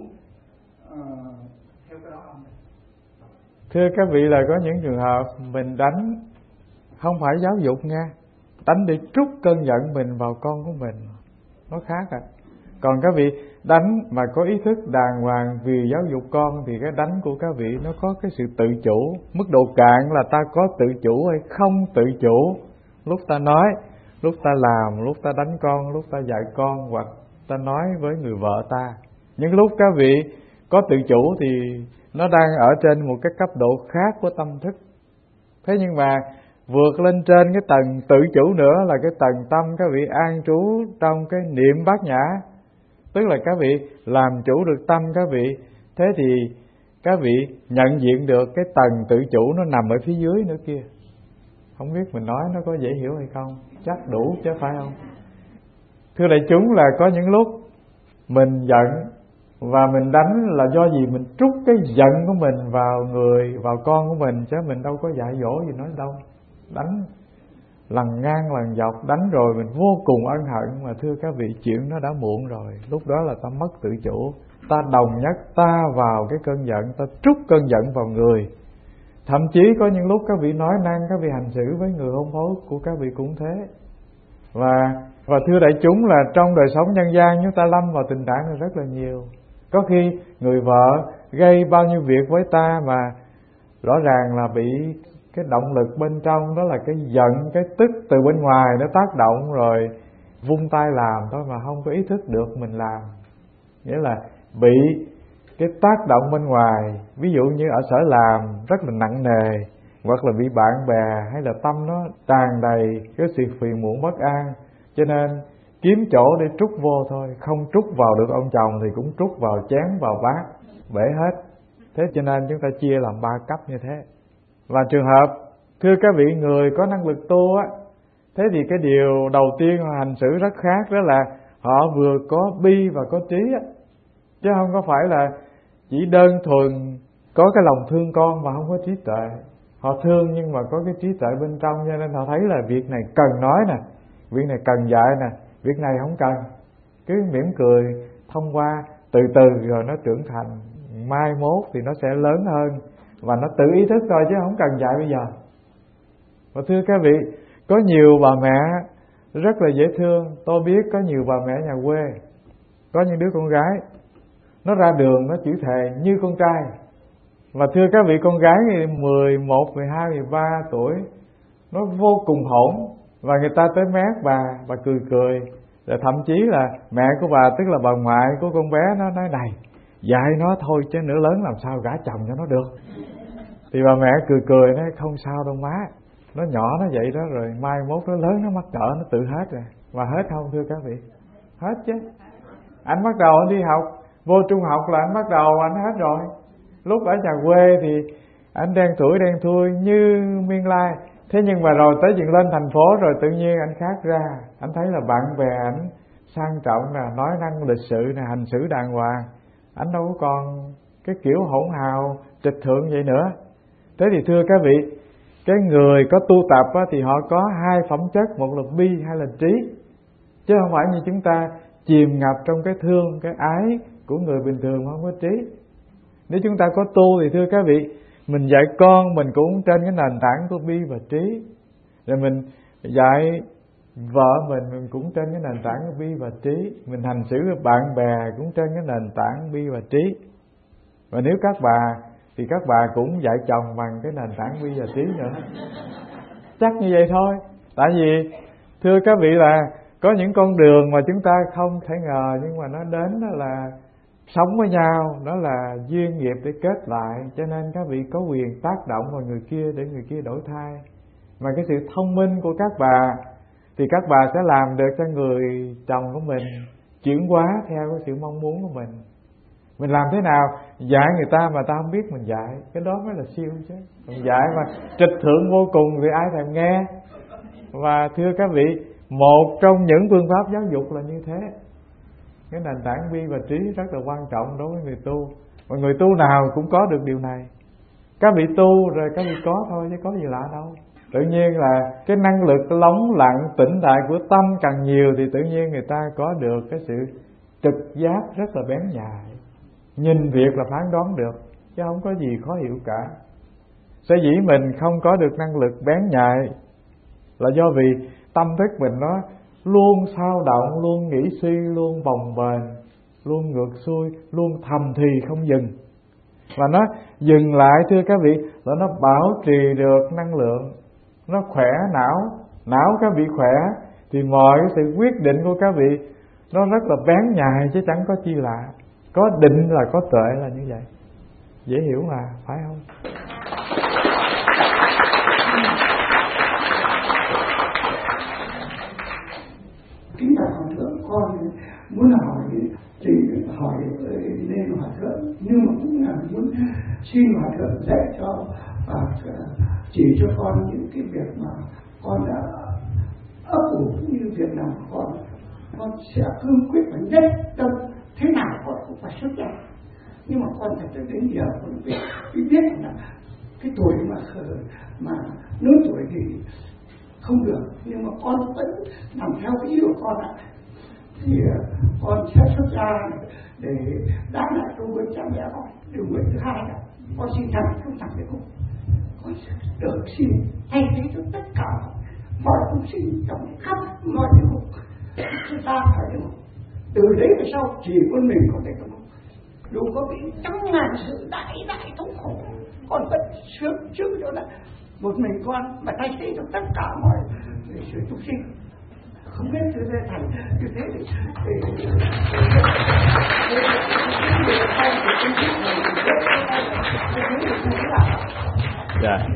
theo cái đó không? Thưa các vị, là có những trường hợp mình đánh không phải giáo dục nha, đánh để trút cơn giận mình vào con của mình, nó khác à. Còn các vị đánh mà có ý thức đàng hoàng vì giáo dục con thì cái đánh của các vị nó có cái sự tự chủ. Mức độ cạn là ta có tự chủ hay không tự chủ. Lúc ta nói, lúc ta làm, lúc ta đánh con, lúc ta dạy con, hoặc ta nói với người vợ ta. Những lúc các vị có tự chủ thì nó đang ở trên một cái cấp độ khác của tâm thức. Thế nhưng mà vượt lên trên cái tầng tự chủ nữa là cái tầng tâm các vị an trú trong cái niệm bát nhã. Tức là các vị làm chủ được tâm các vị. Thế thì các vị nhận diện được cái tầng tự chủ nó nằm ở phía dưới nữa kia. Không biết mình nói nó có dễ hiểu hay không? Chắc đủ chứ phải không? Thưa đại chúng, là có những lúc mình giận Và mình đánh là do gì? Mình trút cái giận của mình vào người, vào con của mình, chứ mình đâu có dạy dỗ gì nói đâu. Đánh lần ngang lần dọc, đánh rồi mình vô cùng ân hận. Mà thưa các vị, chuyện nó đã muộn rồi. Lúc đó là ta mất tự chủ, ta đồng nhất ta vào cái cơn giận, ta trút cơn giận vào người. Thậm chí có những lúc các vị nói năng, các vị hành xử với người hôn phối của các vị cũng thế. Và thưa đại chúng, là trong đời sống nhân gian chúng ta lâm vào tình trạng này rất là nhiều. Có khi người vợ gây bao nhiêu việc với ta mà rõ ràng là bị cái động lực bên trong, đó là cái giận, cái tức từ bên ngoài nó tác động, rồi vung tay làm thôi mà không có ý thức được mình làm. Nghĩa là bị cái tác động bên ngoài, ví dụ như ở sở làm rất là nặng nề, hoặc là bị bạn bè hay là tâm nó tràn đầy cái sự phiền muộn bất an, cho nên kiếm chỗ để trút vô thôi. Không trút vào được ông chồng thì cũng trút vào chén, vào bát, bể hết. Thế cho nên chúng ta chia làm 3 cấp như thế. Và trường hợp thưa các vị, người có năng lực tu á, thế thì cái điều đầu tiên họ hành xử rất khác, đó là họ vừa có bi và có trí á, chứ không có phải là chỉ đơn thuần có cái lòng thương con mà không có trí tuệ. Họ thương nhưng mà có cái trí tuệ bên trong, cho nên họ thấy là việc này cần nói nè, việc này cần dạy nè, việc này không cần, cứ mỉm cười thông qua, từ từ rồi nó trưởng thành, mai mốt thì nó sẽ lớn hơn và nó tự ý thức thôi chứ không cần dạy bây giờ. Và thưa các vị, có nhiều bà mẹ rất là dễ thương. Tôi biết có nhiều bà mẹ nhà quê, có những đứa con gái nó ra đường nó chữ thề như con trai. Và thưa các vị, con gái 11, 12, 13 tuổi nó vô cùng hỗn, và người ta tới mét bà cười cười. Rồi thậm chí là mẹ của bà, tức là bà ngoại của con bé, nó nói này, dạy nó thôi chứ nữa lớn làm sao gả chồng cho nó được. Thì bà mẹ cười cười nói không sao đâu má, nó nhỏ nó vậy đó, rồi mai mốt nó lớn nó mắc cỡ nó tự hết rồi. Và hết không thưa các vị? Hết chứ. Anh bắt đầu anh đi học, vô trung học là anh bắt đầu anh hết rồi. Lúc ở nhà quê thì anh đen tuổi đen thui như miên lai. Thế nhưng mà rồi tới chuyện lên thành phố rồi tự nhiên anh khác ra. Anh thấy là bạn bè anh sang trọng nè, nói năng lịch sự nè, hành xử đàng hoàng. Anh đâu có còn cái kiểu hỗn hào trịch thượng vậy nữa. Thế thì thưa các vị, cái người có tu tập á, thì họ có 2 phẩm chất, một là bi, 2 là trí. Chứ không phải như chúng ta chìm ngập trong cái thương, cái ái của người bình thường không có trí. Nếu chúng ta có tu thì thưa các vị, mình dạy con mình cũng trên cái nền tảng của bi và trí. Rồi mình dạy vợ mình cũng trên cái nền tảng của bi và trí. Mình hành xử với bạn bè cũng trên cái nền tảng bi và trí. Và nếu các bà thì các bà cũng dạy chồng bằng cái nền tảng bi và trí nữa. Chắc như vậy thôi. Tại vì thưa các vị là có những con đường mà chúng ta không thể ngờ, nhưng mà nó đến đó là sống với nhau, đó là duyên nghiệp để kết lại. Cho nên các vị có quyền tác động vào người kia để người kia đổi thay. Mà cái sự thông minh của các bà thì các bà sẽ làm được cho người chồng của mình chuyển hóa theo cái sự mong muốn của mình. Mình làm thế nào dạy người ta mà ta không biết mình dạy, cái đó mới là siêu chứ. Mình dạy mà trịch thượng vô cùng thì ai thèm nghe. Và thưa các vị, một trong những phương pháp giáo dục là như thế. Cái nền tảng bi và trí rất là quan trọng đối với người tu. Và người tu nào cũng có được điều này. Các vị tu rồi các vị có thôi chứ có gì lạ đâu. Tự nhiên là cái năng lực lắng lặng tĩnh tại của tâm càng nhiều thì tự nhiên người ta có được cái sự trực giác rất là bén nhạy. Nhìn việc là phán đoán được, chứ không có gì khó hiểu cả. Sở dĩ mình không có được năng lực bén nhạy là do vì tâm thức mình nó luôn xao động, luôn nghĩ suy, luôn bồng bềnh, luôn ngược xuôi, luôn thầm thì không dừng. Và nó dừng lại thưa các vị là nó bảo trì được năng lượng, nó khỏe não các vị khỏe thì mọi cái sự quyết định của các vị nó rất là bén nhạy chứ chẳng có chi lạ. Có định là có tuệ là như vậy. Dễ hiểu mà, phải không? Kính chào Hòa Thượng, con muốn hỏi nên Hòa Thượng, nhưng mà cũng là muốn xin Hòa Thượng dạy cho và chỉ cho con những cái việc mà con đã ấp ủ, như việc nào con sẽ cương quyết và nhất tâm thế nào con cũng phải xuất gia. Nhưng mà con phải đến giờ con biết là cái tuổi mà lớn tuổi thì không được, nhưng mà con vẫn làm theo cái ý của con ạ. Thì con sẽ xuất gia để đáp lại công ơn cha mẹ con. Điều nguyện thứ hai là con xin thẳng không thẳng với cùng, con sẽ được xin thay thế cho tất cả mọi chúng sinh trong khắp mọi địa ngục. Chúng ta phải được từ đấy về sau chỉ con mình có thể được, dù có bị trăm ngàn sự đại thống khổ, con vẫn sướng chứ đó là một mình con mà thay thế cho tất cả mọi sự chúng sinh. Không biết từ đây thành như thế thì dạ.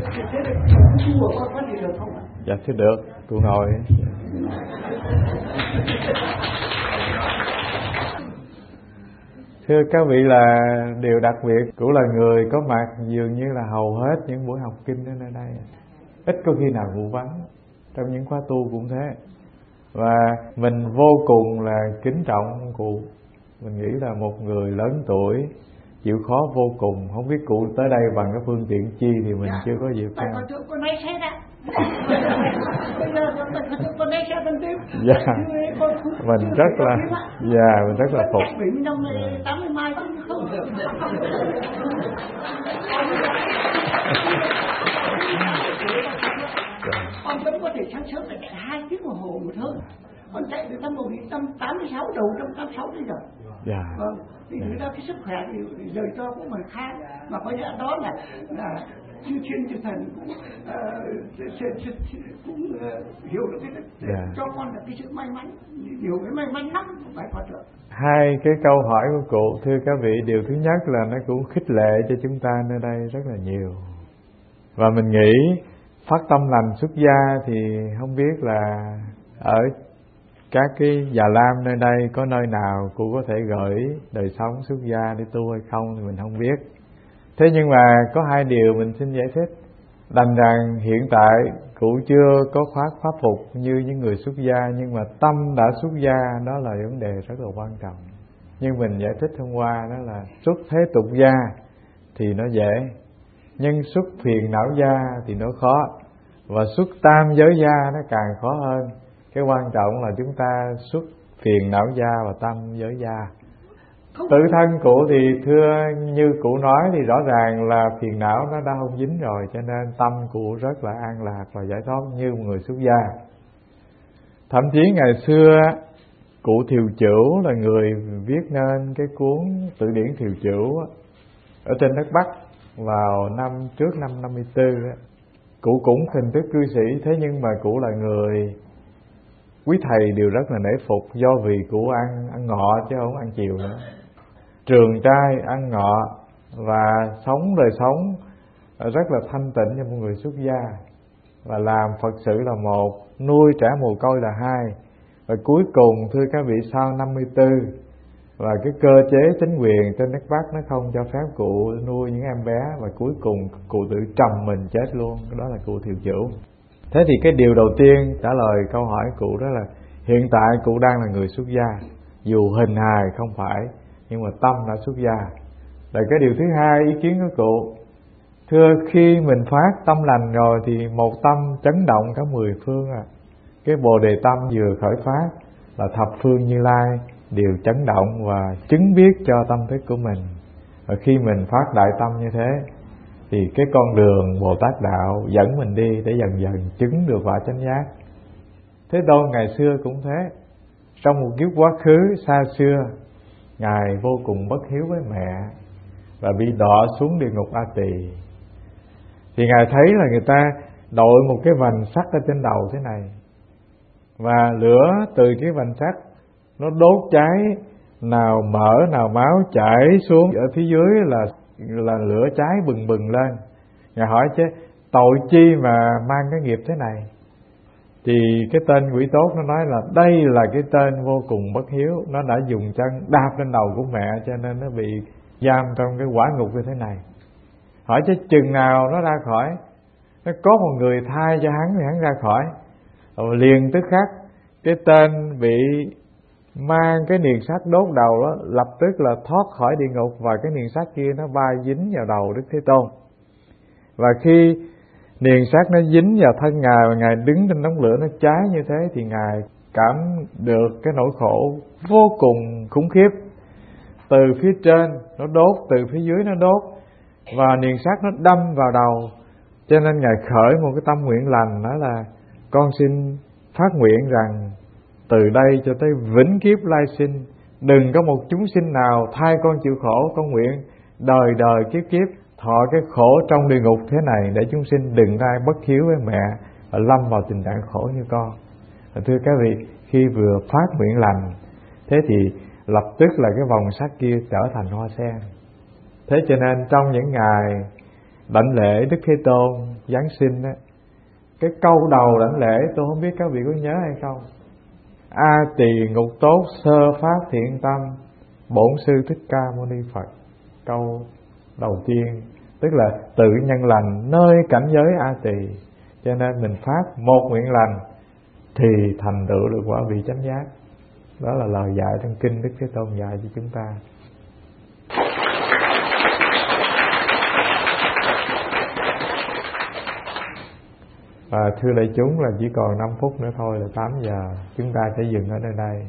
Dạ thưa được, cô ngồi. Thưa các vị, là điều đặc biệt cũng là người có mặt dường như là hầu hết những buổi học kinh ở nơi đây, ít có khi nào vụ vắng. Trong những khóa tu cũng thế. Và mình vô cùng là kính trọng cụ. Mình nghĩ là một người lớn tuổi chịu khó vô cùng. Không biết cụ tới đây bằng cái phương tiện chi thì mình chưa có dịp qua. Con lấy xe đó. Con lấy xe bên tiếp. Dạ. Mình rất là mình rất là phục. Con vẫn có thể sáng sớm là chạy 2 tiếng đồng hồ một hơi. Con chạy từ năm 1986 đầu 1986 đến giờ. Dạ. Vâng. Thì người ta cái sức khỏe thì rời cho cũng mà khác, mà có lẽ đó là chư thiên chư thần cũng hiểu được cái cho con là cái sự may mắn, nhiều cái may mắn lắm phải có được. Hai cái câu hỏi của cụ, thưa các vị, điều thứ nhất là nó cũng khích lệ cho chúng ta nơi đây rất là nhiều. Và mình nghĩ phát tâm lành xuất gia thì không biết là ở các cái già lam nơi đây có nơi nào cụ có thể gửi đời sống xuất gia để tu hay không thì mình không biết. Thế nhưng mà có hai điều mình xin giải thích. Đành rằng hiện tại cụ chưa có pháp phục như những người xuất gia, nhưng mà tâm đã xuất gia, đó là vấn đề rất là quan trọng. Nhưng mình giải thích hôm qua đó là xuất thế tục gia thì nó dễ, nhưng xuất phiền não gia thì nó khó, và xuất tam giới gia nó càng khó hơn. Cái quan trọng là chúng ta xuất phiền não gia và tam giới gia. Tự thân cụ thì thưa như cụ nói thì rõ ràng là phiền não nó đã không dính rồi, cho nên tâm cụ rất là an lạc và giải thoát như một người xuất gia. Thậm chí ngày xưa cụ Thiều Chửu là người viết nên cái cuốn Tự điển Thiều Chửu ở trên đất Bắc vào trước năm 54. Cụ cũng hình thức cư sĩ, thế nhưng mà cụ là người quý thầy đều rất là nể phục, do vì cụ ăn ngọ chứ không ăn chiều nữa. Trường trai ăn ngọ và sống đời sống rất là thanh tịnh cho một người xuất gia, và làm Phật sự là một, nuôi trẻ mồ côi là hai, và cuối cùng thưa các vị sau 54 và cái cơ chế chính quyền trên đất Bắc nó không cho phép cụ nuôi những em bé, và cuối cùng cụ tự trầm mình chết luôn. Đó là cụ Thiều Chửu. Thế thì cái điều đầu tiên trả lời câu hỏi cụ đó là hiện tại cụ đang là người xuất gia, dù hình hài không phải, nhưng mà tâm đã xuất gia. Rồi cái điều thứ hai, ý kiến của cụ, thưa khi mình phát tâm lành rồi thì một tâm chấn động cả 10 phương à. Cái Bồ Đề tâm vừa khởi phát là thập phương Như Lai đều chấn động và chứng biết cho tâm thức của mình. Và khi mình phát đại tâm như thế thì cái con đường Bồ Tát đạo dẫn mình đi để dần dần chứng được quả chánh giác. Thế Tôn ngày xưa cũng thế. Trong một kiếp quá khứ xa xưa, Ngài vô cùng bất hiếu với mẹ và bị đọa xuống địa ngục A Tỳ. Thì Ngài thấy là người ta đội một cái vành sắt ở trên đầu thế này, và lửa từ cái vành sắt nó đốt cháy, nào mỡ nào máu chảy xuống ở phía dưới là lửa cháy bừng bừng lên. Ngài hỏi chứ tội chi mà mang cái nghiệp thế này? Thì cái tên quỷ tốt nó nói là đây là cái tên vô cùng bất hiếu, nó đã dùng chân đạp lên đầu của mẹ cho nên nó bị giam trong cái quả ngục như thế này. Hỏi chứ chừng nào nó ra khỏi? Nó có một người thay cho hắn thì hắn ra khỏi. Rồi liền tức khắc cái tên bị mang cái niền sắt đốt đầu đó, lập tức là thoát khỏi địa ngục, và cái niền sắt kia nó bay dính vào đầu Đức Thế Tôn. Và khi niền sắt nó dính vào thân Ngài và Ngài đứng trên đống lửa nó cháy như thế, thì Ngài cảm được cái nỗi khổ vô cùng khủng khiếp. Từ phía trên nó đốt, từ phía dưới nó đốt, và niền sắt nó đâm vào đầu. Cho nên Ngài khởi một cái tâm nguyện lành, đó là con xin phát nguyện rằng từ đây cho tới vĩnh kiếp lai sinh, đừng có một chúng sinh nào thay con chịu khổ. Con nguyện đời đời kiếp kiếp thọ cái khổ trong địa ngục thế này, để chúng sinh đừng ai bất hiếu với mẹ và lâm vào tình trạng khổ như con. Thưa các vị, khi vừa phát nguyện lành, thế thì lập tức là cái vòng sắt kia trở thành hoa sen. Thế cho nên trong những ngày đảnh lễ Đức Thế Tôn Giáng sinh á, cái câu đầu đảnh lễ tôi không biết các vị có nhớ hay không: A tỳ ngục tốt sơ phát thiện tâm, bổn sư Thích Ca Mâu Ni Phật. Câu đầu tiên tức là tự nhân lành nơi cảnh giới A tỳ, cho nên mình phát một nguyện lành thì thành tựu được quả vị chánh giác. Đó là lời dạy trong kinh Đức Thế Tôn dạy cho chúng ta. Và thưa đại chúng, là chỉ còn 5 phút nữa thôi là 8 giờ. Chúng ta sẽ dừng ở nơi đây.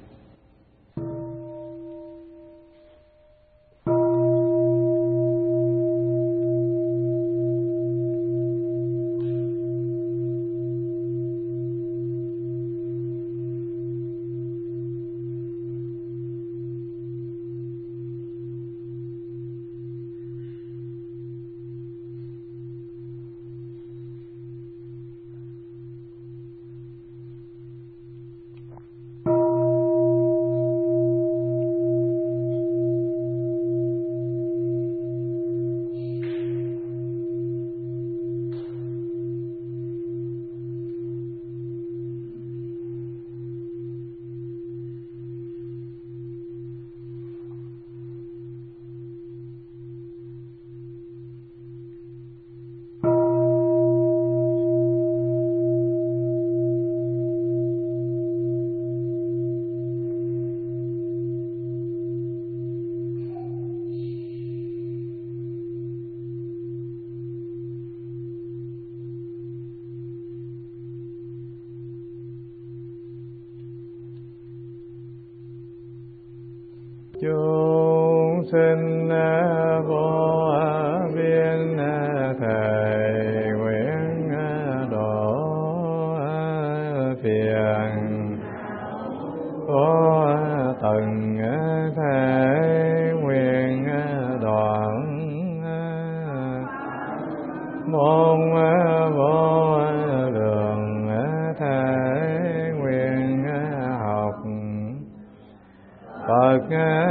Chúng sinh vô biên thầy nguyện độ phiền, có từng thể nguyện đoạn, môn vô lượng thể nguyện học Phật